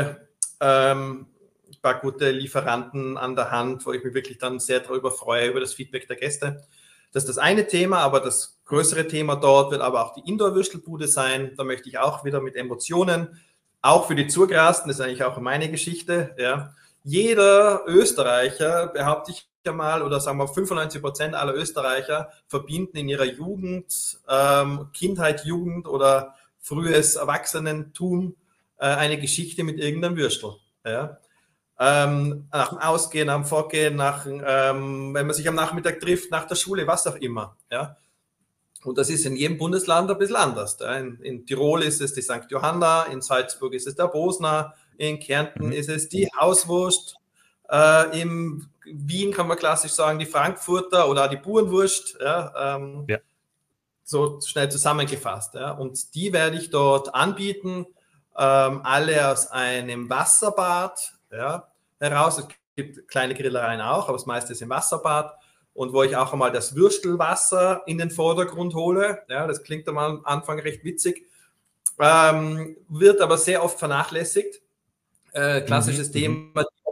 gute Lieferanten an der Hand, wo ich mich wirklich dann sehr darüber freue, über das Feedback der Gäste. Das ist das eine Thema, aber das größere Thema dort wird aber auch die Indoor-Würstelbude sein. Da möchte ich auch wieder mit Emotionen, auch für die Zugrasten, das ist eigentlich auch meine Geschichte. Ja. Jeder Österreicher, behaupte ich ja mal, oder sagen wir 95% aller Österreicher verbinden in ihrer Jugend, Kindheit, Jugend oder frühes Erwachsenentum eine Geschichte mit irgendeinem Würstel. Ja. Nach dem Ausgehen, am Vorgehen, wenn man sich am Nachmittag trifft, nach der Schule, was auch immer. Ja. Und das ist in jedem Bundesland ein bisschen anders. Ja. In Tirol ist es die St. Johanna, in Salzburg ist es der Bosner, in Kärnten ist es die Hauswurst, in Wien kann man klassisch sagen, die Frankfurter oder die Burenwurst. Ja. So schnell zusammengefasst. Ja. Und die werde ich dort anbieten, alle aus einem Wasserbad, ja, heraus. Es gibt kleine Grillereien auch, aber das meiste ist im Wasserbad. Und wo ich auch einmal das Würstelwasser in den Vordergrund hole. Ja, das klingt am Anfang recht witzig, wird aber sehr oft vernachlässigt. Klassisches Thema, die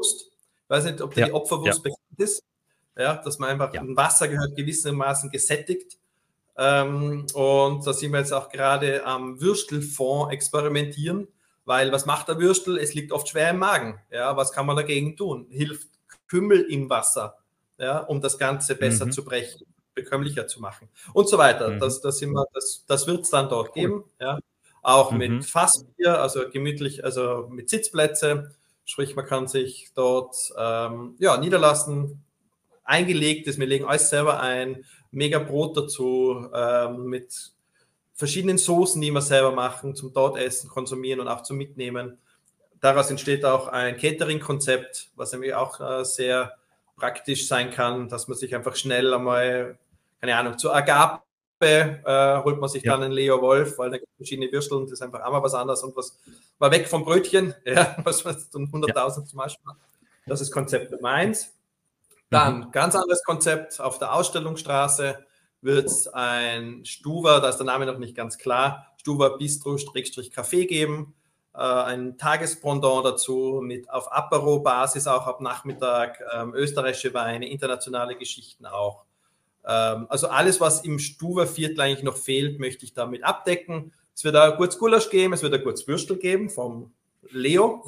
Opferwurst. Ich weiß nicht, ob dir die Opferwurst bekannt ist. Ja, dass man einfach ein Wasser gehört gewissermaßen gesättigt. Und da sind wir jetzt auch gerade am Würstelfond experimentieren, weil was macht der Würstel? Es liegt oft schwer im Magen. Ja, was kann man dagegen tun? Hilft Kümmel im Wasser, ja, um das Ganze besser zu brechen, bekömmlicher zu machen und so weiter. Das wird es dann dort geben. Ja. Auch mit Fassbier, also gemütlich, also mit Sitzplätze. Sprich, man kann sich dort niederlassen. Eingelegt ist, wir legen alles selber ein, mega Brot dazu, mit verschiedenen Soßen, die wir selber machen, zum dort essen, konsumieren und auch zum Mitnehmen. Daraus entsteht auch ein Catering-Konzept, was nämlich auch sehr praktisch sein kann, dass man sich einfach schnell einmal, keine Ahnung, zur Agape holt man sich dann einen Leo Wolf, weil da gibt es verschiedene Würstel und das ist einfach einmal was anderes und was war weg vom Brötchen, ja, was man dann 100.000 zum Beispiel macht. Das ist Konzept Nummer 1. Dann ganz anderes Konzept auf der Ausstellungsstraße wird es ein Stuwa, da ist der Name noch nicht ganz klar, Stuwa Bistro-Café geben. Ein Tagespendant dazu mit auf Apero-Basis auch ab Nachmittag, österreichische Weine, internationale Geschichten auch. Also alles, was im Stuwa-Viertel eigentlich noch fehlt, möchte ich damit abdecken. Es wird ein kurz Gulasch geben, es wird ein kurz Würstel geben vom Leo.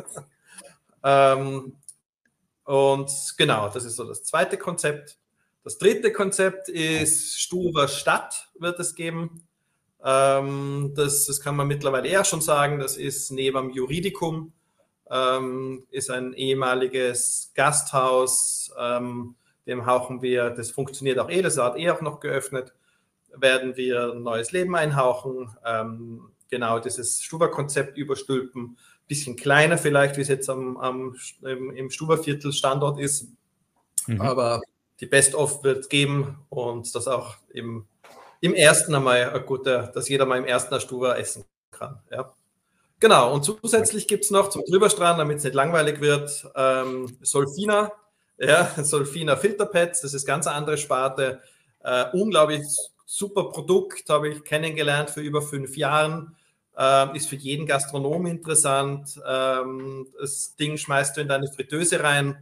Und genau, das ist so das zweite Konzept. Das dritte Konzept ist Stuwa Stadt wird es geben. Das kann man mittlerweile eher schon sagen. Das ist neben dem Juridikum, ist ein ehemaliges Gasthaus, dem hauchen wir, das funktioniert auch das hat auch noch geöffnet, werden wir ein neues Leben einhauchen. Genau dieses Stuwa-Konzept überstülpen. Bisschen kleiner vielleicht, wie es jetzt im Stuwa-Viertel Standort ist. Aber die Best-of wird es geben und das auch im ersten einmal ein guter, dass jeder mal im ersten Stuwa essen kann. Ja. Genau, und zusätzlich gibt es noch zum Drüberstrahlen, damit es nicht langweilig wird, Solfina. Ja, Solfina Filterpads, das ist ganz eine andere Sparte. Unglaublich super Produkt, habe ich kennengelernt für über 5 Jahren. Ist für jeden Gastronom interessant. Das Ding schmeißt du in deine Fritteuse rein.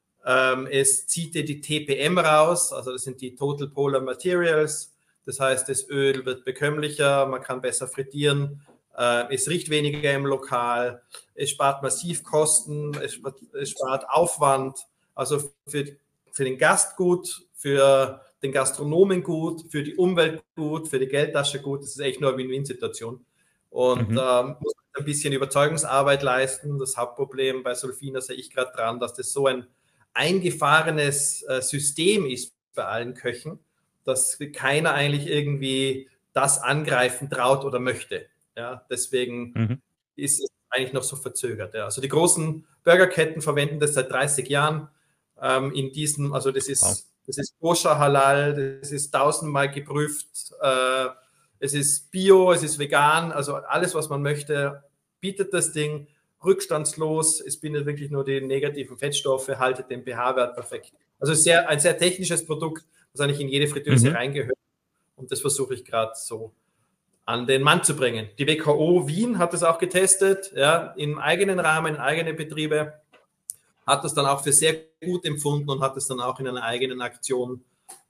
Es zieht dir die TPM raus, also das sind die Total Polar Materials. Das heißt, das Öl wird bekömmlicher, man kann besser frittieren. Es riecht weniger im Lokal. Es spart massiv Kosten, es spart Aufwand. Also für den Gast gut, für den Gastronomen gut, für die Umwelt gut, für die Geldtasche gut. Das ist echt nur eine Win-Win-Situation. Und muss ein bisschen Überzeugungsarbeit leisten. Das Hauptproblem bei Solfina sehe ich gerade dran, dass das so ein eingefahrenes System ist bei allen Köchen, dass keiner eigentlich irgendwie das angreifen traut oder möchte. Ja, deswegen ist es eigentlich noch so verzögert. Ja. Also die großen Burgerketten verwenden das seit 30 Jahren. Also das ist koscher halal, das ist 1000-mal geprüft, es ist bio, es ist vegan, also alles, was man möchte, bietet das Ding rückstandslos. Es bindet wirklich nur die negativen Fettstoffe, haltet den pH-Wert perfekt. Also ein sehr technisches Produkt, das eigentlich in jede Fritteuse reingehört. Und das versuche ich gerade so an den Mann zu bringen. Die WKO Wien hat das auch getestet, ja, im eigenen Rahmen, in eigenen Betriebe, hat das dann auch für sehr gut empfunden und hat es dann auch in einer eigenen Aktion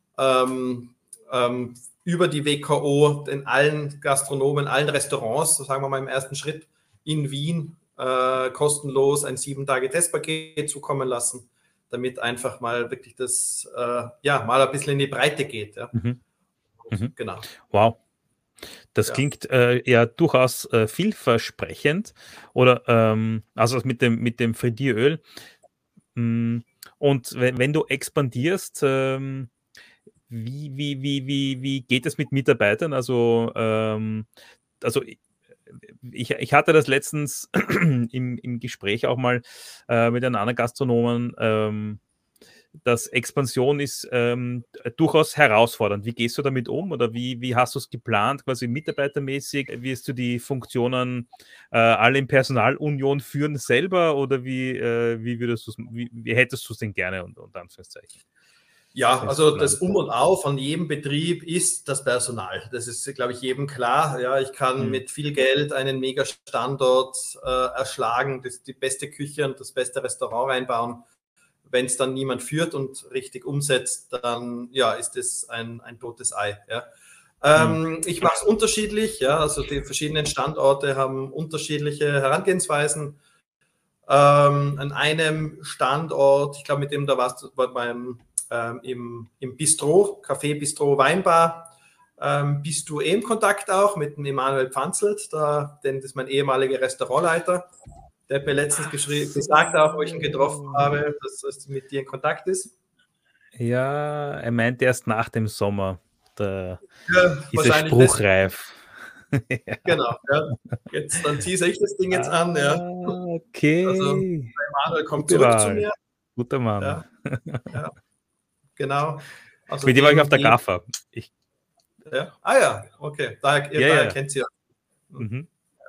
über die WKO in allen Gastronomen, allen Restaurants, so sagen wir mal im ersten Schritt, in Wien kostenlos ein 7-Tage-Testpaket zukommen lassen, damit einfach mal wirklich das mal ein bisschen in die Breite geht. Ja. Genau. Wow. Das klingt ja durchaus vielversprechend. Oder also mit dem Frittieröl. Und wenn du expandierst, wie geht es mit Mitarbeitern? Also ich hatte das letztens im Gespräch auch mal mit einem anderen Gastronomen, dass Expansion ist durchaus herausfordernd. Wie gehst du damit um oder wie hast du es geplant, quasi mitarbeitermäßig? Wirst du die Funktionen alle in Personalunion führen selber oder wie hättest du es denn gerne unter Anführungszeichen? Ja, also das Um und Auf von jedem Betrieb ist das Personal. Das ist, glaube ich, jedem klar. Ja, ich kann mit viel Geld einen Mega-Standort erschlagen, die beste Küche und das beste Restaurant reinbauen. Wenn es dann niemand führt und richtig umsetzt, dann ja, ist es ein totes Ei. Ja. Ich mache es unterschiedlich. Ja, also die verschiedenen Standorte haben unterschiedliche Herangehensweisen. An einem Standort, ich glaube, mit dem da warst du beim im Bistro, Café, Bistro, Weinbar, bist du im Kontakt auch mit dem Emanuel Pfanzelt, denn das ist mein ehemaliger Restaurantleiter. Der hat mir letztens gesagt, auch, wo ich ihn getroffen habe, dass er mit dir in Kontakt ist. Ja, er meint erst nach dem Sommer. Da ist er spruchreif. Ja. Genau, ja. Dann tease ich das Ding jetzt an. Ja. Okay. Also, Emanuel kommt zurück zu mir. Guter Mann. Ja. Ja. Genau. Also mit dem war ich auf der GAFA. Ja. Ah ja, okay. Daher kennt sie ja. Mhm.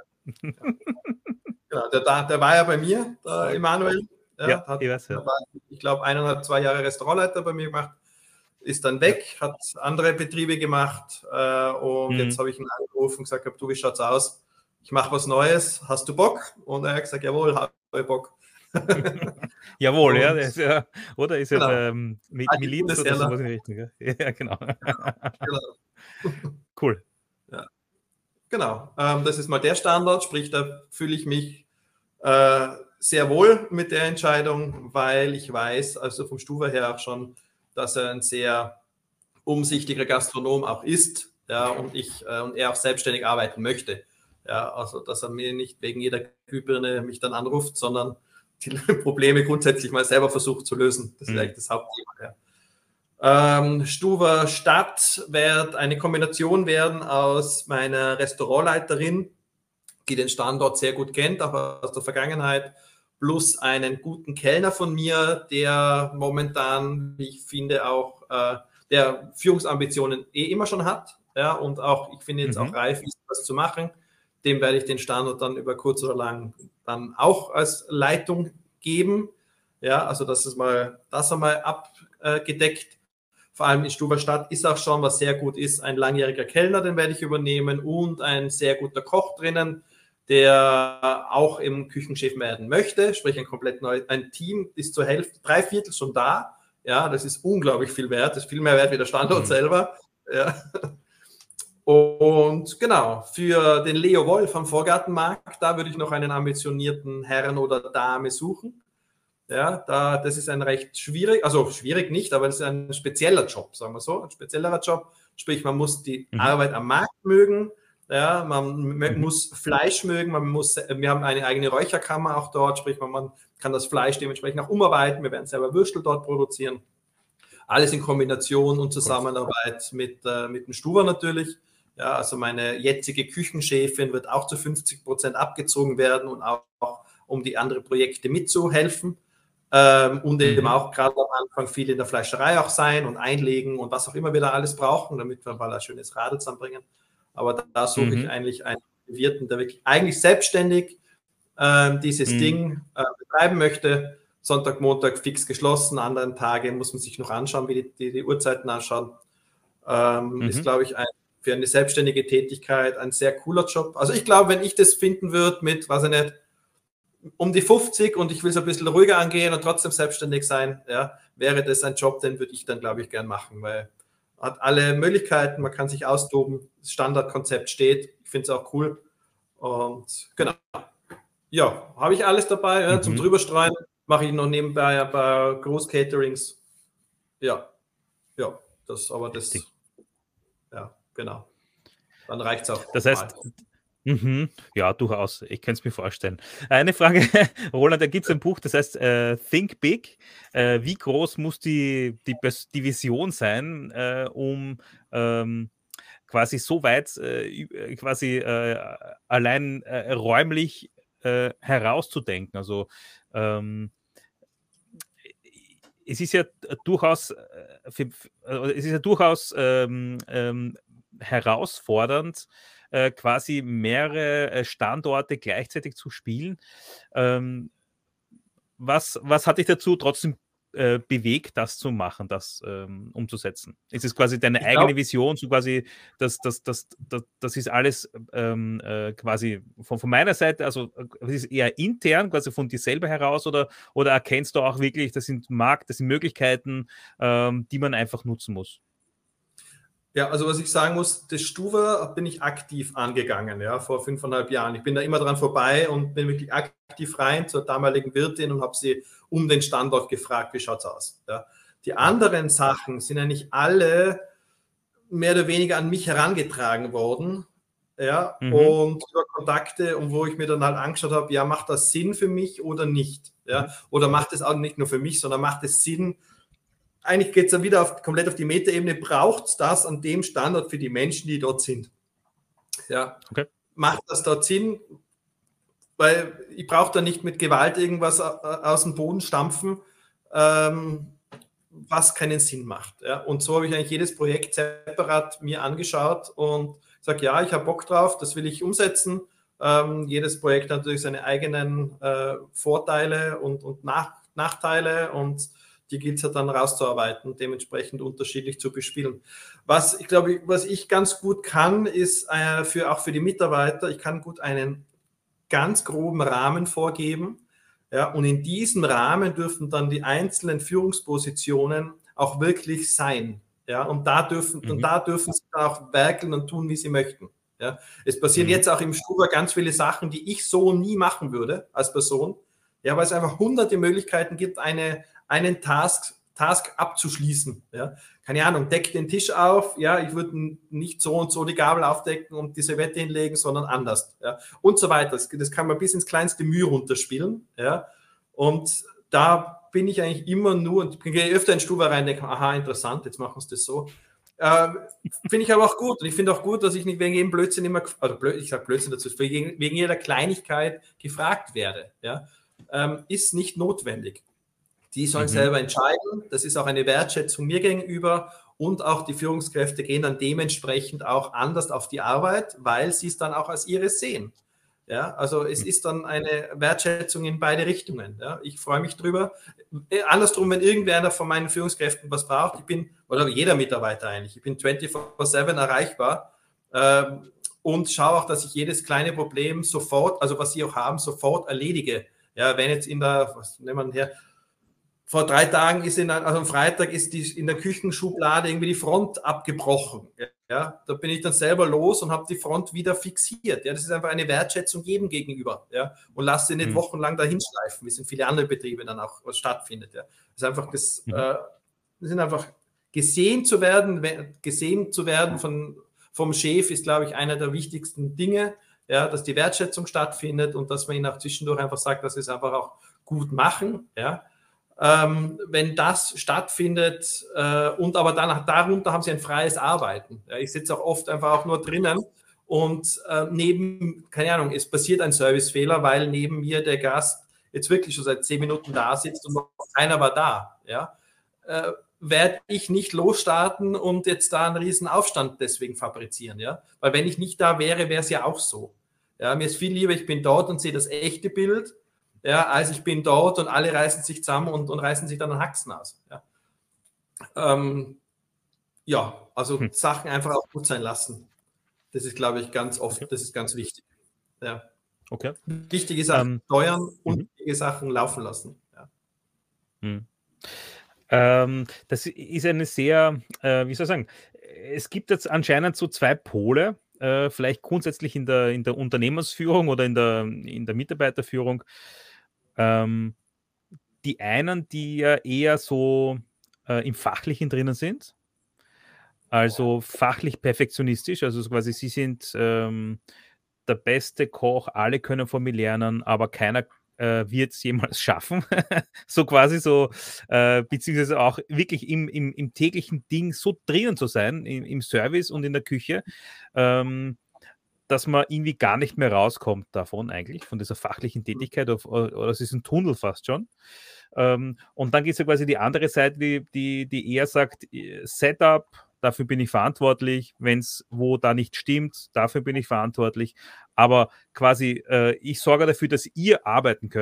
Genau, der war ja bei mir, der Emanuel. Ja, ich weiß ja. Ich glaube, 2 Jahre Restaurantleiter bei mir gemacht, ist dann weg, hat andere Betriebe gemacht und jetzt habe ich ihn angerufen und gesagt, du, wie schaut's aus? Ich mache was Neues, hast du Bock? Und er hat gesagt, jawohl, habe ich Bock. Jawohl, ja, das ist ja, oder ist genau. Ja Miliz oder sowas in Richtung. Ja, genau. Genau. Cool. Ja. Genau, das ist mal der Standard, sprich, da fühle ich mich sehr wohl mit der Entscheidung, weil ich weiß, also vom Stuwer her auch schon, dass er ein sehr umsichtiger Gastronom auch ist, ja, und er auch selbstständig arbeiten möchte. Ja, also dass er mir nicht wegen jeder Glühbirne mich dann anruft, sondern die Probleme grundsätzlich mal selber versucht zu lösen. Das ist eigentlich das Hauptthema. Ja. Stuwer Stadt wird eine Kombination werden aus meiner Restaurantleiterin, die den Standort sehr gut kennt, auch aus der Vergangenheit, plus einen guten Kellner von mir, der momentan, wie ich finde, auch der Führungsambitionen immer schon hat, ja, und auch, ich finde, jetzt auch reif ist, das zu machen. Dem werde ich den Standort dann über kurz oder lang dann auch als Leitung geben. Ja, also das einmal abgedeckt. Vor allem in Stuwer Stadt ist auch schon, was sehr gut ist, ein langjähriger Kellner, den werde ich übernehmen und ein sehr guter Koch drinnen, der auch im Küchenchef werden möchte, sprich ein Team ist zur Hälfte, 3/4 schon da. Ja, das ist unglaublich viel wert, das ist viel mehr wert wie der Standort selber. Ja. Und genau, für den Leo Wolf am Vorgartenmarkt, da würde ich noch einen ambitionierten Herrn oder Dame suchen. Ja, das ist ein recht schwierig, also schwierig nicht, aber es ist ein spezieller Job, sagen wir so, ein speziellerer Job. Sprich, man muss die Arbeit am Markt mögen, ja, man muss Fleisch mögen, wir haben eine eigene Räucherkammer auch dort, sprich, man kann das Fleisch dementsprechend auch umarbeiten, wir werden selber Würstel dort produzieren. Alles in Kombination und Zusammenarbeit mit dem Stuwer natürlich. Ja, also meine jetzige Küchenchefin wird auch zu 50% abgezogen werden und auch um die anderen Projekte mitzuhelfen. Und eben auch gerade am Anfang viel in der Fleischerei auch sein und einlegen und was auch immer wir da alles brauchen, damit wir mal ein schönes Radl zusammenbringen. Aber da suche ich eigentlich einen Wirten, der wirklich eigentlich selbstständig dieses Ding betreiben möchte. Sonntag, Montag fix geschlossen, anderen Tage muss man sich noch anschauen, wie die Uhrzeiten anschauen. Ist, glaube ich, für eine selbstständige Tätigkeit ein sehr cooler Job. Also ich glaube, wenn ich das finden würde mit, weiß ich nicht, um die 50 und ich will es ein bisschen ruhiger angehen und trotzdem selbstständig sein, ja, wäre das ein Job, den würde ich dann, glaube ich, gern machen, weil hat alle Möglichkeiten, man kann sich austoben, das Standardkonzept steht, ich finde es auch cool und genau. Ja, habe ich alles dabei, ja, zum Drüberstreuen, mache ich noch nebenbei ein paar Großcaterings. Ja, ja, ja, genau. Dann reicht es auch. Das heißt, ja, durchaus. Ich könnte es mir vorstellen. Eine Frage, Roland, da gibt es ein Buch, das heißt Think Big. Wie groß muss die Vision sein, um quasi so weit allein räumlich herauszudenken? Also es ist ja durchaus herausfordernd, quasi mehrere Standorte gleichzeitig zu spielen. Was hat dich dazu trotzdem bewegt, das zu machen, das umzusetzen? Ist es quasi deine eigene Vision, so quasi, das ist alles quasi von meiner Seite, also es ist eher intern, quasi von dir selber heraus, oder erkennst du auch wirklich, das sind Möglichkeiten, die man einfach nutzen muss? Ja, also was ich sagen muss, das Stuwa bin ich aktiv angegangen, ja, vor 5,5 Jahren. Ich bin da immer dran vorbei und bin wirklich aktiv rein zur damaligen Wirtin und habe sie um den Standort gefragt, wie schaut's aus? Ja. Die anderen Sachen sind eigentlich alle mehr oder weniger an mich herangetragen worden, ja, und über Kontakte, und wo ich mir dann halt angeschaut habe, ja, macht das Sinn für mich oder nicht? Ja, oder macht es auch nicht nur für mich, sondern macht es Sinn? Eigentlich geht es dann wieder komplett auf die Metaebene, braucht es das an dem Standort für die Menschen, die dort sind? Ja, okay. Macht das dort Sinn? Weil ich brauche da nicht mit Gewalt irgendwas aus dem Boden stampfen, was keinen Sinn macht. Ja? Und so habe ich eigentlich jedes Projekt separat mir angeschaut und sage, ja, ich habe Bock drauf, das will ich umsetzen. Jedes Projekt hat natürlich seine eigenen Vorteile und Nachteile, und die gilt es halt dann rauszuarbeiten, dementsprechend unterschiedlich zu bespielen. Was ich ganz gut kann, ist auch für die Mitarbeiter, ich kann gut einen ganz groben Rahmen vorgeben. Ja, und in diesem Rahmen dürfen dann die einzelnen Führungspositionen auch wirklich sein. Ja, und da dürfen sie auch werkeln und tun, wie sie möchten. Ja, es passieren jetzt auch im Stuwa ganz viele Sachen, die ich so nie machen würde als Person. Ja, weil es einfach hunderte Möglichkeiten gibt, einen Task abzuschließen. Ja. Keine Ahnung, deck den Tisch auf, ja, ich würde nicht so und so die Gabel aufdecken und die Servette hinlegen, sondern anders. Ja. Und so weiter. Das kann man bis ins kleinste Mühe runterspielen. Ja. Und da bin ich eigentlich immer nur, und ich gehe öfter in Stuwa rein und denke, aha, interessant, jetzt machen wir das so. Finde ich aber auch gut. Und ich finde auch gut, dass ich nicht wegen jedem Blödsinn immer, ich sage Blödsinn dazu, wegen jeder Kleinigkeit gefragt werde. Ja. Ist nicht notwendig. Die sollen selber entscheiden. Das ist auch eine Wertschätzung mir gegenüber, und auch die Führungskräfte gehen dann dementsprechend auch anders auf die Arbeit, weil sie es dann auch als ihres sehen. Ja, also es ist dann eine Wertschätzung in beide Richtungen. Ja, ich freue mich drüber. Andersrum, wenn irgendwer von meinen Führungskräften was braucht, oder jeder Mitarbeiter eigentlich, ich bin 24/7 erreichbar und schaue auch, dass ich jedes kleine Problem sofort, also was sie auch haben, sofort erledige. Ja, wenn jetzt was nehmen wir her, vor 3 Tagen also am Freitag ist in der Küchenschublade irgendwie die Front abgebrochen. Ja, da bin ich dann selber los und habe die Front wieder fixiert. Ja, das ist einfach eine Wertschätzung jedem gegenüber. Ja, und lasse sie nicht wochenlang dahin schleifen, wie es in viele andere Betriebe dann auch was stattfindet. Ja, das ist einfach sind einfach gesehen zu werden vom Chef ist, glaube ich, einer der wichtigsten Dinge. Ja, dass die Wertschätzung stattfindet und dass man ihnen auch zwischendurch einfach sagt, dass sie es einfach auch gut machen. Ja. Wenn das stattfindet und aber dann darunter haben sie ein freies Arbeiten. Ja, ich sitze auch oft einfach auch nur drinnen und keine Ahnung, es passiert ein Servicefehler, weil neben mir der Gast jetzt wirklich schon seit 10 Minuten da sitzt und noch keiner war da. Ja, werde ich nicht losstarten und jetzt da einen riesen Aufstand deswegen fabrizieren. Ja, weil wenn ich nicht da wäre, wäre es ja auch so. Ja, mir ist viel lieber, ich bin dort und sehe das echte Bild. Ja, also ich bin dort und alle reißen sich zusammen und reißen sich dann einen Haxen aus. Ja, also Sachen einfach auch gut sein lassen. Das ist, glaube ich, ganz oft, das ist ganz wichtig. Ja. Okay. Wichtige Sachen steuern und wichtige Sachen laufen lassen. Ja. Das ist eine sehr, wie soll ich sagen, es gibt jetzt anscheinend so 2 Pole, vielleicht grundsätzlich in der Unternehmensführung oder in der Mitarbeiterführung. Die einen, die ja eher so im Fachlichen drinnen sind, also fachlich perfektionistisch, also quasi sie sind der beste Koch, alle können von mir lernen, aber keiner wird es jemals schaffen, so quasi so, beziehungsweise auch wirklich im täglichen Ding so drinnen zu sein, im Service und in der Küche, dass man irgendwie gar nicht mehr rauskommt davon eigentlich, von dieser fachlichen Tätigkeit, oder es ist ein Tunnel fast schon. Und dann gibt es ja quasi die andere Seite, die eher sagt, Setup, dafür bin ich verantwortlich, wenn es wo da nicht stimmt, dafür bin ich verantwortlich, aber quasi ich sorge dafür, dass ihr arbeiten könnt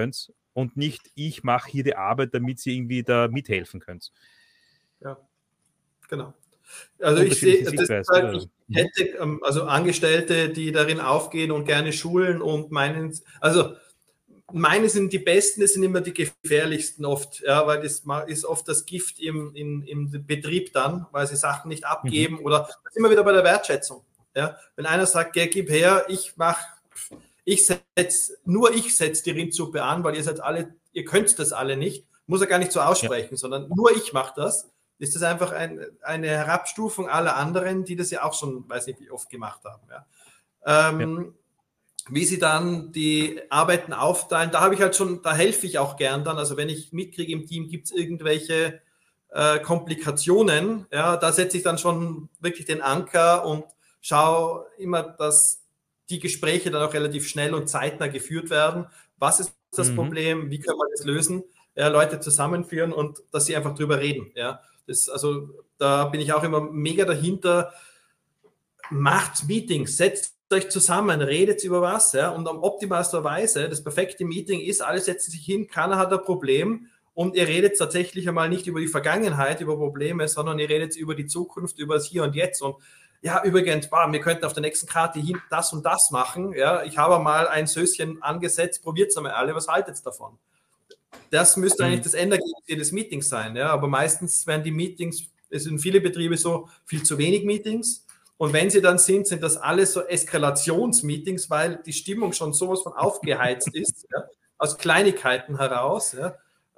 und nicht ich mache hier die Arbeit, damit ihr irgendwie da mithelfen könnt. Ja, genau. Also ich sehe, das ist halt, ich hätte also Angestellte, die darin aufgehen und gerne schulen und meinen, also meine sind die besten, das sind immer die gefährlichsten oft, ja, weil das ist oft das Gift im Betrieb dann, weil sie Sachen nicht abgeben oder immer wieder bei der Wertschätzung. Ja. Wenn einer sagt, gib her, ich setze die Rindsuppe an, weil ihr seid alle, ihr könnt das alle nicht, muss er gar nicht so aussprechen, sondern nur ich mache das, ist das einfach eine Herabstufung aller anderen, die das ja auch schon, weiß nicht, wie oft gemacht haben. Ja. Wie sie dann die Arbeiten aufteilen, da helfe ich auch gern dann. Also wenn ich mitkriege im Team, gibt es irgendwelche Komplikationen, ja, da setze ich dann schon wirklich den Anker und schaue immer, dass die Gespräche dann auch relativ schnell und zeitnah geführt werden. Was ist das Problem? Wie können wir das lösen? Ja, Leute zusammenführen und dass sie einfach drüber reden. Ja, also da bin ich auch immer mega dahinter. Macht Meetings, setzt euch zusammen, redet über was, ja, und am optimalsten Weise, das perfekte Meeting ist, alle setzen sich hin, keiner hat ein Problem und ihr redet tatsächlich einmal nicht über die Vergangenheit, über Probleme, sondern ihr redet über die Zukunft, über das Hier und Jetzt und ja, übrigens, wir könnten auf der nächsten Karte das und das machen, ja, ich habe mal ein Söschen angesetzt, probiert es einmal alle, was haltet ihr davon? Das müsste eigentlich das Endergebnis jedes Meetings sein, ja, aber meistens werden die Meetings, es sind viele Betriebe so, viel zu wenig Meetings. Und wenn sie dann sind das alles so Eskalationsmeetings, weil die Stimmung schon sowas von aufgeheizt ist, ja, aus Kleinigkeiten heraus, ja,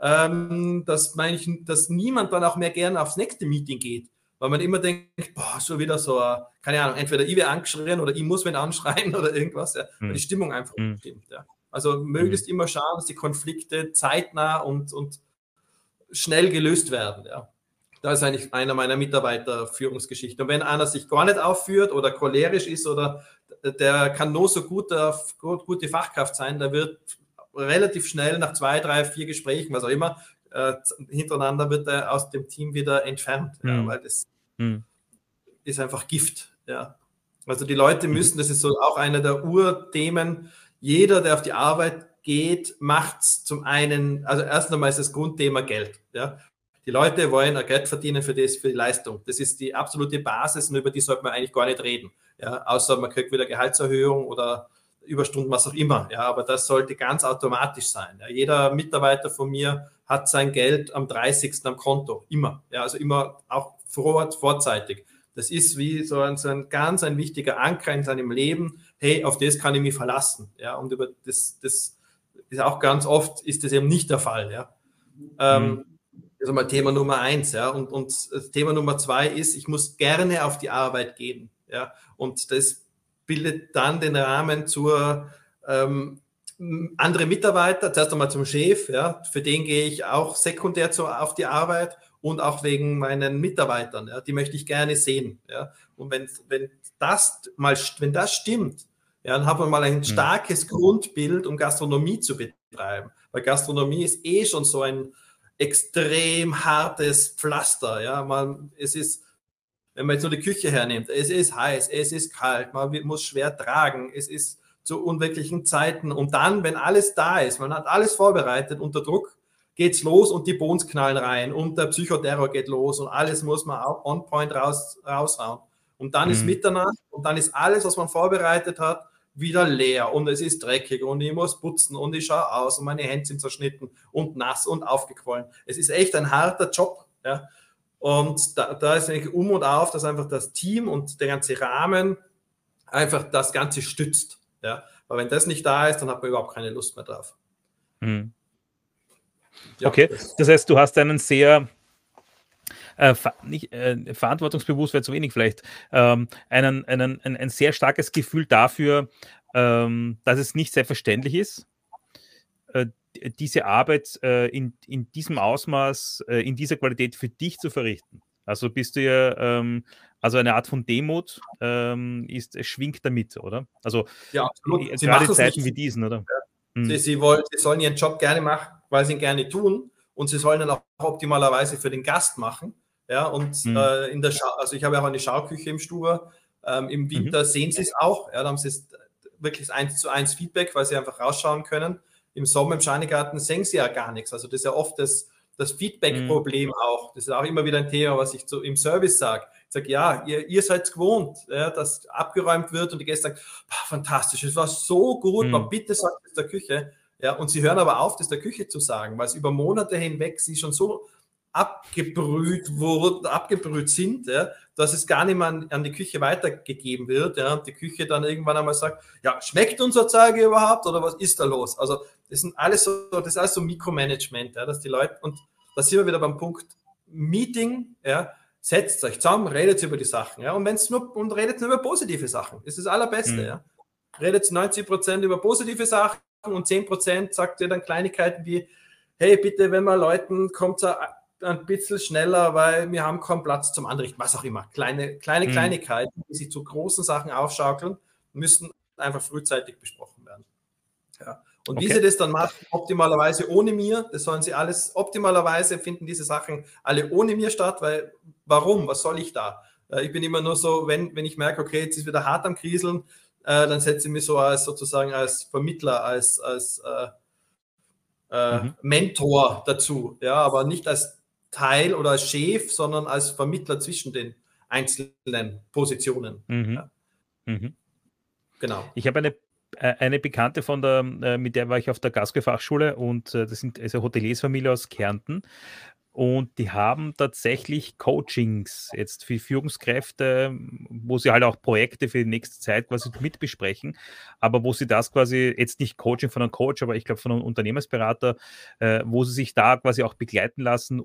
dass niemand dann auch mehr gerne aufs nächste Meeting geht, weil man immer denkt, schon wieder so, keine Ahnung, entweder ich werde angeschrien oder ich muss wen anschreien oder irgendwas, ja, weil die Stimmung einfach nicht stimmt. Ja. Also möglichst immer schauen, dass die Konflikte zeitnah und schnell gelöst werden, ja. Das ist eigentlich einer meiner Mitarbeiterführungsgeschichten. Und wenn einer sich gar nicht aufführt oder cholerisch ist oder der kann nur so gute Fachkraft sein, der wird relativ schnell nach 2, 3, 4 Gesprächen, was auch immer, hintereinander wird er aus dem Team wieder entfernt, ja, weil das ist einfach Gift. Ja. Also die Leute müssen, das ist so auch einer der Urthemen, jeder, der auf die Arbeit geht, macht zum einen, also erst einmal ist das Grundthema Geld. Ja. Die Leute wollen Geld verdienen für die Leistung. Das ist die absolute Basis und über die sollte man eigentlich gar nicht reden. Ja, außer man kriegt wieder Gehaltserhöhung oder Überstunden, was auch immer. Ja, aber das sollte ganz automatisch sein. Ja, jeder Mitarbeiter von mir hat sein Geld am 30. am Konto. Immer. Ja, also immer auch vorzeitig. Das ist wie so ein wichtiger Anker in seinem Leben. Hey, auf das kann ich mich verlassen. Ja, und über das ist auch ganz oft ist das eben nicht der Fall. Ja. Das ist mal Thema Nummer 1, ja. Und Thema Nummer 2 ist, ich muss gerne auf die Arbeit gehen, ja. Und das bildet dann den Rahmen zur andere Mitarbeiter, zuerst einmal zum Chef, ja. Für den gehe ich auch sekundär auf die Arbeit und auch wegen meinen Mitarbeitern, ja. Die möchte ich gerne sehen, ja. Und wenn das stimmt, ja, dann hat man mal ein starkes Grundbild, um Gastronomie zu betreiben. Weil Gastronomie ist schon so ein extrem hartes Pflaster. Ja, es ist, wenn man jetzt nur die Küche hernimmt, es ist heiß, es ist kalt, man muss schwer tragen, es ist zu unwirklichen Zeiten. Und dann, wenn alles da ist, man hat alles vorbereitet, unter Druck geht's los und die Bones knallen rein und der Psychoterror geht los und alles muss man auch on point raushauen. Und dann ist Mitternacht und dann ist alles, was man vorbereitet hat, wieder leer und es ist dreckig und ich muss putzen und ich schaue aus und meine Hände sind zerschnitten und nass und aufgequollen. Es ist echt ein harter Job. Ja. Und da ist eigentlich und auf, dass einfach das Team und der ganze Rahmen einfach das Ganze stützt. Ja. Aber wenn das nicht da ist, dann hat man überhaupt keine Lust mehr drauf. Ja, okay, das heißt, du hast einen sehr verantwortungsbewusst wäre zu wenig vielleicht, ein sehr starkes Gefühl dafür, dass es nicht selbstverständlich ist, diese Arbeit in diesem Ausmaß, in dieser Qualität für dich zu verrichten. Also bist du ja, also eine Art von Demut schwingt damit, oder? Also ja, gerade in Zeiten wie diesen, oder? Ja. Sie sollen ihren Job gerne machen, weil sie ihn gerne tun und sie sollen dann auch optimalerweise für den Gast machen. Ja, und also ich habe ja auch eine Schauküche im Stube. Im Winter sehen sie es auch. Ja, da haben sie wirklich 1:1 Feedback, weil sie einfach rausschauen können. im Sommer im Schanigarten sehen sie ja gar nichts. Also das ist ja oft das Feedback-Problem auch. Das ist auch immer wieder ein Thema, was ich im Service sage. Ich sage, ja, ihr seid gewohnt, ja, dass abgeräumt wird und die Gäste sagen, fantastisch, es war so gut, bitte sagt es der Küche. Ja, und sie hören aber auf, das der Küche zu sagen, weil es über Monate hinweg sie schon so abgebrüht sind, ja, dass es gar nicht mehr an die Küche weitergegeben wird. Ja, und die Küche dann irgendwann einmal sagt, ja, schmeckt unser Zeug überhaupt oder was ist da los? Also das ist alles so Mikromanagement, ja, dass die Leute, und da sind wir wieder beim Punkt Meeting, ja, setzt euch zusammen, redet über die Sachen, ja, und redet nur über positive Sachen. Das ist das Allerbeste, ja. Redet 90% über positive Sachen und 10% sagt ihr dann Kleinigkeiten wie, hey, bitte, wenn wir Leuten, kommt ein bisschen schneller, weil wir haben keinen Platz zum Anrichten, was auch immer. Kleinigkeiten, die sich zu großen Sachen aufschaukeln, müssen einfach frühzeitig besprochen werden. Ja. Und wie sie das dann machen, optimalerweise ohne mir, das sollen sie alles, optimalerweise finden diese Sachen alle ohne mir statt, weil, warum? Was soll ich da? Ich bin immer nur so, wenn ich merke, okay, jetzt ist wieder hart am Kriseln, dann setze ich mich so als Vermittler, als Mentor dazu, ja, aber nicht als Teil oder als Chef, sondern als Vermittler zwischen den einzelnen Positionen. Ja. Genau. Ich habe eine Bekannte mit der war ich auf der Gastgewerfachschule und das sind also Hoteliersfamilie aus Kärnten und die haben tatsächlich Coachings jetzt für Führungskräfte, wo sie halt auch Projekte für die nächste Zeit quasi mitbesprechen, aber wo sie das quasi jetzt nicht Coaching von einem Coach, aber ich glaube von einem Unternehmensberater, wo sie sich da quasi auch begleiten lassen,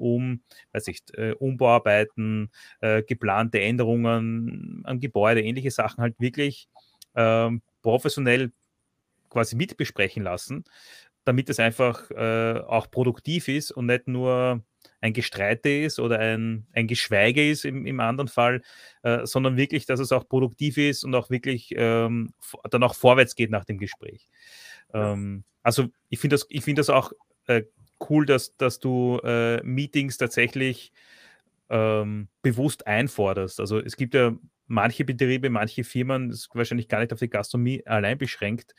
Umbauarbeiten, geplante Änderungen am Gebäude, ähnliche Sachen halt wirklich professionell quasi mitbesprechen lassen, damit es einfach auch produktiv ist und nicht nur ein Gestreite ist oder ein Geschweige ist im anderen Fall, sondern wirklich, dass es auch produktiv ist und auch wirklich dann auch vorwärts geht nach dem Gespräch. Also ich finde das auch cool, dass du Meetings tatsächlich bewusst einforderst. Also es gibt ja manche Betriebe, manche Firmen, das ist wahrscheinlich gar nicht auf die Gastronomie allein beschränkt,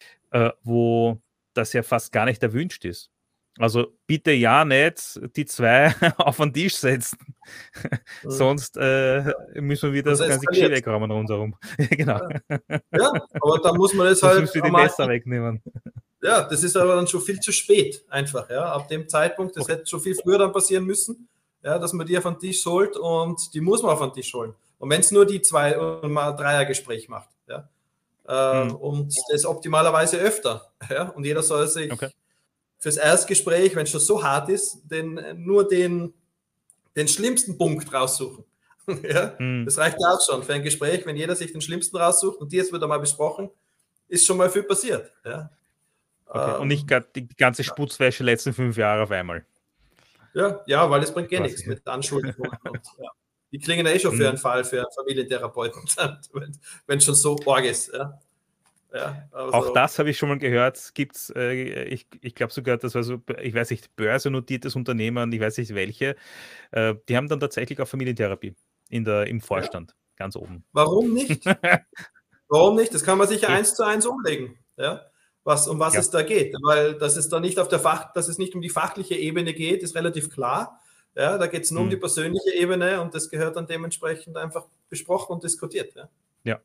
wo das ja fast gar nicht erwünscht ist. Also bitte ja nicht die zwei auf den Tisch setzen. Sonst müssen wir wieder das ganze Geschirr wegräumen rundherum. Genau. Ja, aber da muss man das halt müssen wir die Messer wegnehmen. Ja, das ist aber dann schon viel zu spät einfach. Ja, ab dem Zeitpunkt, das hätte schon viel früher dann passieren müssen, ja, dass man die auf den Tisch holt und die muss man auf den Tisch holen. Und wenn es nur die 2- und mal Dreiergespräch macht, ja, und das optimalerweise öfter, ja, und jeder soll sich fürs Erstgespräch, wenn es schon so hart ist, nur den schlimmsten Punkt raussuchen. Ja, das reicht ja auch schon für ein Gespräch, wenn jeder sich den schlimmsten raussucht und jetzt wird einmal besprochen, ist schon mal viel passiert. Ja. Und nicht die ganze Sputzwäsche letzten 5 Jahre auf einmal. Ja, weil es bringt nichts mit Anschuldigungen. Ja. Die klingen ja schon für einen Fall für einen Familientherapeuten, wenn schon so arg ist. Ja. Ja, also. Auch das habe ich schon mal gehört. Gibt's, ich glaube sogar, das war so, ich weiß nicht, börsennotiertes Unternehmen, ich weiß nicht welche, die haben dann tatsächlich auch Familientherapie im Vorstand, ganz oben. Warum nicht? Warum nicht? Das kann man sicher 1:1 umlegen. Ja? Um was es da geht. Weil dass es da nicht dass es nicht um die fachliche Ebene geht, ist relativ klar. Ja, da geht es nur um die persönliche Ebene und das gehört dann dementsprechend einfach besprochen und diskutiert. Ja.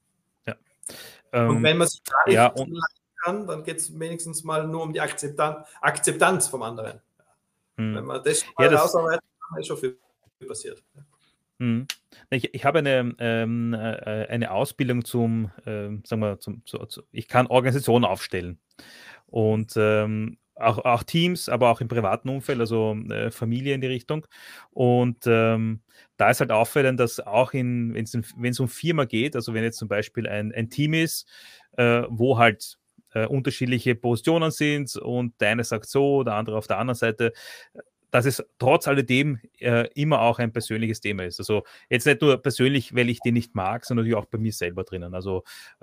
Und wenn man sich da nicht leiten kann, dann geht es wenigstens mal nur um die Akzeptanz vom anderen. Wenn man das mal rausarbeitet, dann ist schon viel passiert. Ich habe eine Ausbildung ich kann Organisationen aufstellen und auch Teams, aber auch im privaten Umfeld, also Familie in die Richtung. Und da ist halt auffallend, dass auch wenn es um Firma geht, also wenn jetzt zum Beispiel ein Team ist, wo halt unterschiedliche Positionen sind und der eine sagt so, der andere auf der anderen Seite, dass es trotz alledem immer auch ein persönliches Thema ist. Also jetzt nicht nur persönlich, weil ich den nicht mag, sondern natürlich auch bei mir selber drinnen. Also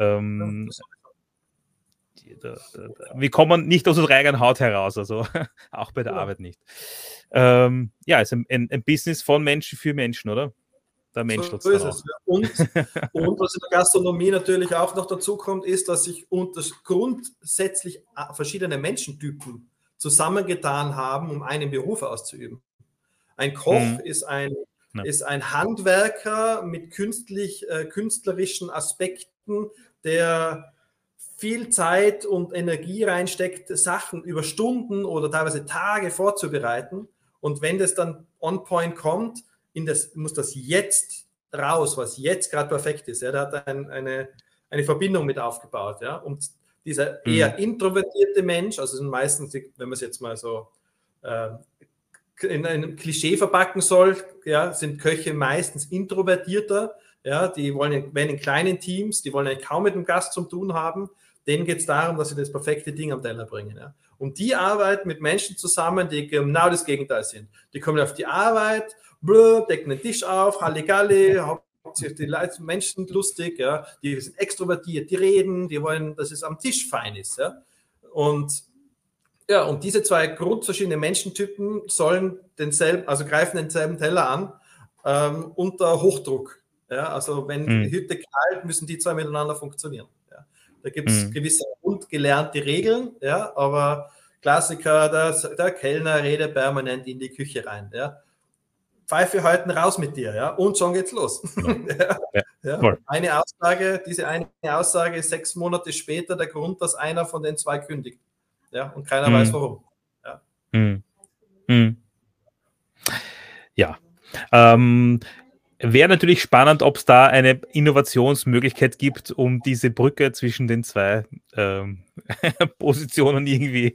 wir kommen nicht aus unserer eigenen Haut heraus, also auch bei der Arbeit nicht. Es ist ein Business von Menschen für Menschen, oder? der Mensch So tut's dann ist auch. es. Und was in der Gastronomie natürlich auch noch dazu kommt, ist, dass sich grundsätzlich verschiedene Menschentypen zusammengetan haben, um einen Beruf auszuüben. Ein Koch ist ein Handwerker mit künstlerischen Aspekten, der viel Zeit und Energie reinsteckt, Sachen über Stunden oder teilweise Tage vorzubereiten. Und wenn das dann on point kommt, muss das jetzt raus, was jetzt gerade perfekt ist. Ja, da hat eine Verbindung mit aufgebaut. Ja, und dieser eher introvertierte Mensch, also sind meistens, wenn man es jetzt mal so in einem Klischee verpacken soll, ja, sind Köche meistens introvertierter. Ja, die wenn in kleinen Teams, die wollen eigentlich kaum mit dem Gast zu tun haben. Denen geht es darum, dass sie das perfekte Ding am Teller bringen. Ja. Und die arbeiten mit Menschen zusammen, die genau das Gegenteil sind. Die kommen auf die Arbeit, decken den Tisch auf, Halligalli, die Menschen lustig, ja, die sind extrovertiert, die reden, die wollen, dass es am Tisch fein ist. Ja. Und diese zwei grundverschiedene Menschentypen greifen denselben Teller an, unter Hochdruck. Ja. Also wenn die Hütte knallt, müssen die zwei miteinander funktionieren. Ja. Da gibt es gewisse grundgelernte Regeln, ja, aber Klassiker, der Kellner redet permanent in die Küche rein. Ja. Pfeife halten, raus mit dir, ja, und schon geht's los. Ja. Diese eine Aussage ist 6 Monate später der Grund, dass einer von den zwei kündigt. Ja, und keiner weiß warum. Ja. Wäre natürlich spannend, ob es da eine Innovationsmöglichkeit gibt, um diese Brücke zwischen den zwei Positionen irgendwie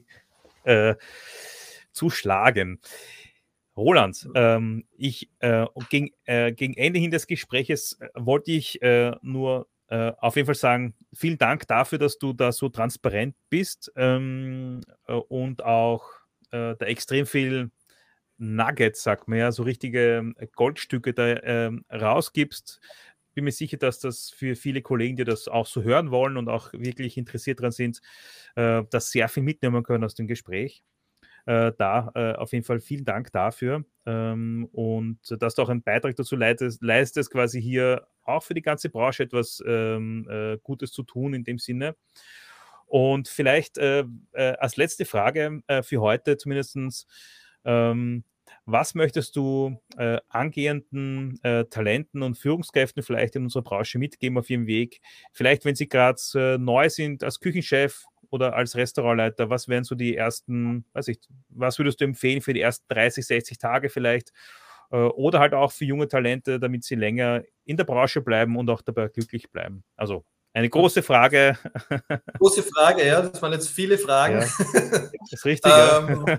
zu schlagen. Roland, gegen Ende hin des Gespräches wollte ich nur auf jeden Fall sagen, vielen Dank dafür, dass du da so transparent bist und auch da extrem viel Nuggets, sagt man ja, so richtige Goldstücke da rausgibst. Bin mir sicher, dass das für viele Kollegen, die das auch so hören wollen und auch wirklich interessiert daran sind, dass sehr viel mitnehmen können aus dem Gespräch. Auf jeden Fall vielen Dank dafür und dass du auch einen Beitrag dazu leistest, quasi hier auch für die ganze Branche etwas Gutes zu tun in dem Sinne. Und vielleicht als letzte Frage für heute zumindest, was möchtest du angehenden Talenten und Führungskräften vielleicht in unserer Branche mitgeben auf ihrem Weg? Vielleicht, wenn sie gerade neu sind als Küchenchef oder als Restaurantleiter, was wären so die ersten, was würdest du empfehlen für die ersten 30, 60 Tage vielleicht? Oder halt auch für junge Talente, damit sie länger in der Branche bleiben und auch dabei glücklich bleiben? Also eine große Frage. Große Frage, ja, das waren jetzt viele Fragen. Ja, das ist richtig, ja.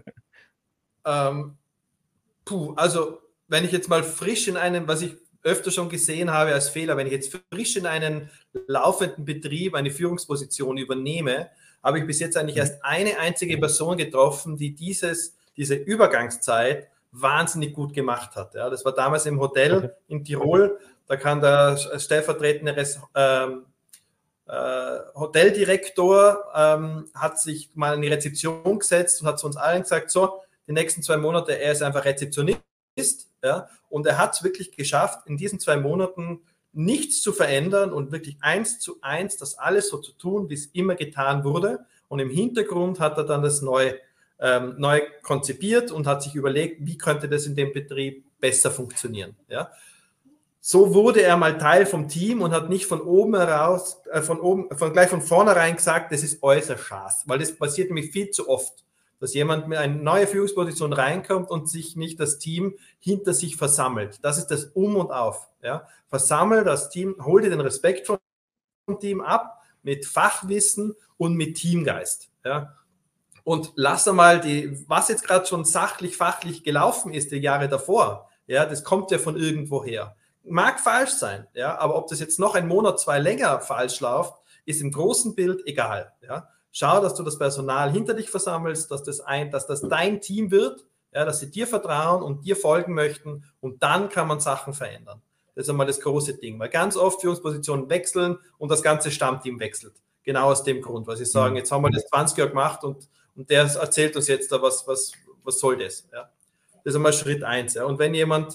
Also wenn ich jetzt mal frisch was ich öfter schon gesehen habe als Fehler, wenn ich jetzt frisch in einen laufenden Betrieb eine Führungsposition übernehme, habe ich bis jetzt eigentlich erst eine einzige Person getroffen, die diese Übergangszeit wahnsinnig gut gemacht hat. Ja, das war damals im Hotel in Tirol. Da kann der stellvertretende Hoteldirektor hat sich mal in die Rezeption gesetzt und hat zu uns allen gesagt, so, die nächsten 2 Monate, er ist einfach Rezeptionist, ja, und er hat es wirklich geschafft, in diesen 2 Monaten nichts zu verändern und wirklich 1:1 das alles so zu tun, wie es immer getan wurde. Und im Hintergrund hat er dann das neu konzipiert und hat sich überlegt, wie könnte das in dem Betrieb besser funktionieren. Ja. So wurde er mal Teil vom Team und hat nicht von oben heraus, gleich von vornherein gesagt, das ist äußerst Schaß, weil das passiert nämlich viel zu oft, dass jemand mit einer neuen Führungsposition reinkommt und sich nicht das Team hinter sich versammelt. Das ist das Um und Auf. Ja. Versammel das Team, hol dir den Respekt vom Team ab mit Fachwissen und mit Teamgeist. Ja. Und lass einmal was jetzt gerade schon sachlich, fachlich gelaufen ist, die Jahre davor, ja, das kommt ja von irgendwoher. Mag falsch sein, ja, aber ob das jetzt noch 1 Monat, 2 länger falsch läuft, ist im großen Bild egal. Ja. Schau, dass du das Personal hinter dich versammelst, dass das dein Team wird, ja, dass sie dir vertrauen und dir folgen möchten und dann kann man Sachen verändern. Das ist einmal das große Ding, weil ganz oft Führungspositionen wechseln und das ganze Stammteam wechselt. Genau aus dem Grund, weil sie sagen, jetzt haben wir das 20 Jahre gemacht und der erzählt uns jetzt da, was soll das? Ja. Das ist einmal Schritt 1. Ja. Und wenn jemand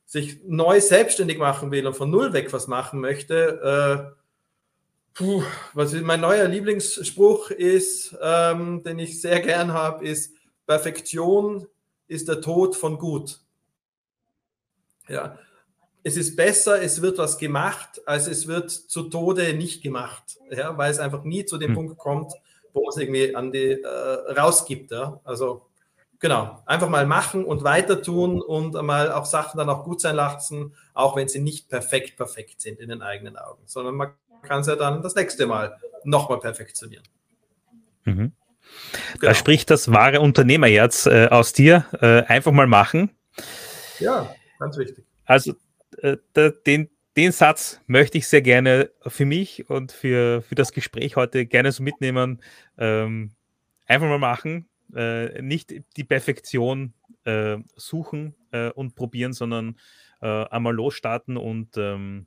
sich neu selbstständig machen will und von null weg was machen möchte, mein neuer Lieblingsspruch ist, den ich sehr gern habe, ist: Perfektion ist der Tod von gut. Ja, es ist besser, es wird was gemacht, als es wird zu Tode nicht gemacht, ja, weil es einfach nie zu dem Punkt kommt, wo man es irgendwie rausgibt. Ja. Also genau, einfach mal machen und weiter tun und mal auch Sachen dann auch gut sein lassen, auch wenn sie nicht perfekt sind in den eigenen Augen, sondern man kann es ja dann das nächste Mal nochmal perfektionieren. Mhm. Da spricht das wahre Unternehmerherz aus dir. Einfach mal machen. Ja, ganz wichtig. Also den Satz möchte ich sehr gerne für mich und für das Gespräch heute gerne so mitnehmen. Einfach mal machen. Nicht die Perfektion suchen und probieren, sondern einmal losstarten und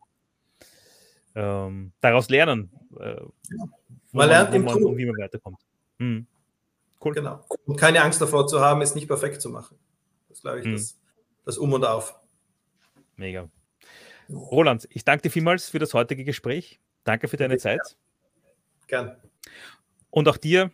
daraus lernen, man lernt im Tun und wie man weiterkommt. Cool. Genau. Und keine Angst davor zu haben, es nicht perfekt zu machen. Das glaube ich, das Um und Auf. Mega. Roland, ich danke dir vielmals für das heutige Gespräch. Danke für deine Zeit. Gern. Und auch dir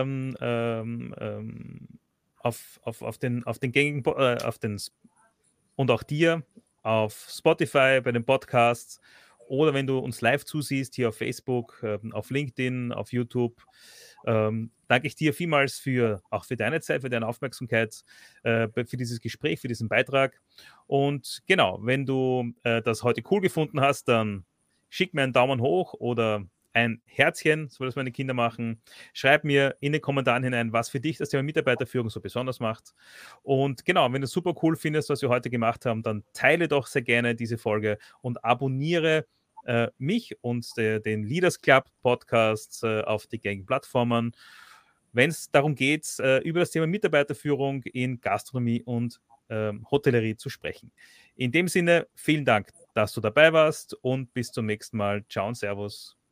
auf den gängigen und auch dir auf Spotify bei den Podcasts oder wenn du uns live zusiehst hier auf Facebook, auf LinkedIn, auf YouTube. Danke ich dir vielmals auch für deine Zeit, für deine Aufmerksamkeit, für dieses Gespräch, für diesen Beitrag. Und genau, wenn du das heute cool gefunden hast, dann schick mir einen Daumen hoch oder ein Herzchen, so das meine Kinder machen. Schreib mir in den Kommentaren hinein, was für dich das Thema Mitarbeiterführung so besonders macht. Und genau, wenn du super cool findest, was wir heute gemacht haben, dann teile doch sehr gerne diese Folge und abonniere mich und den Leaders Club Podcast auf die gängigen Plattformen, wenn es darum geht, über das Thema Mitarbeiterführung in Gastronomie und Hotellerie zu sprechen. In dem Sinne, vielen Dank, dass du dabei warst und bis zum nächsten Mal. Ciao und Servus.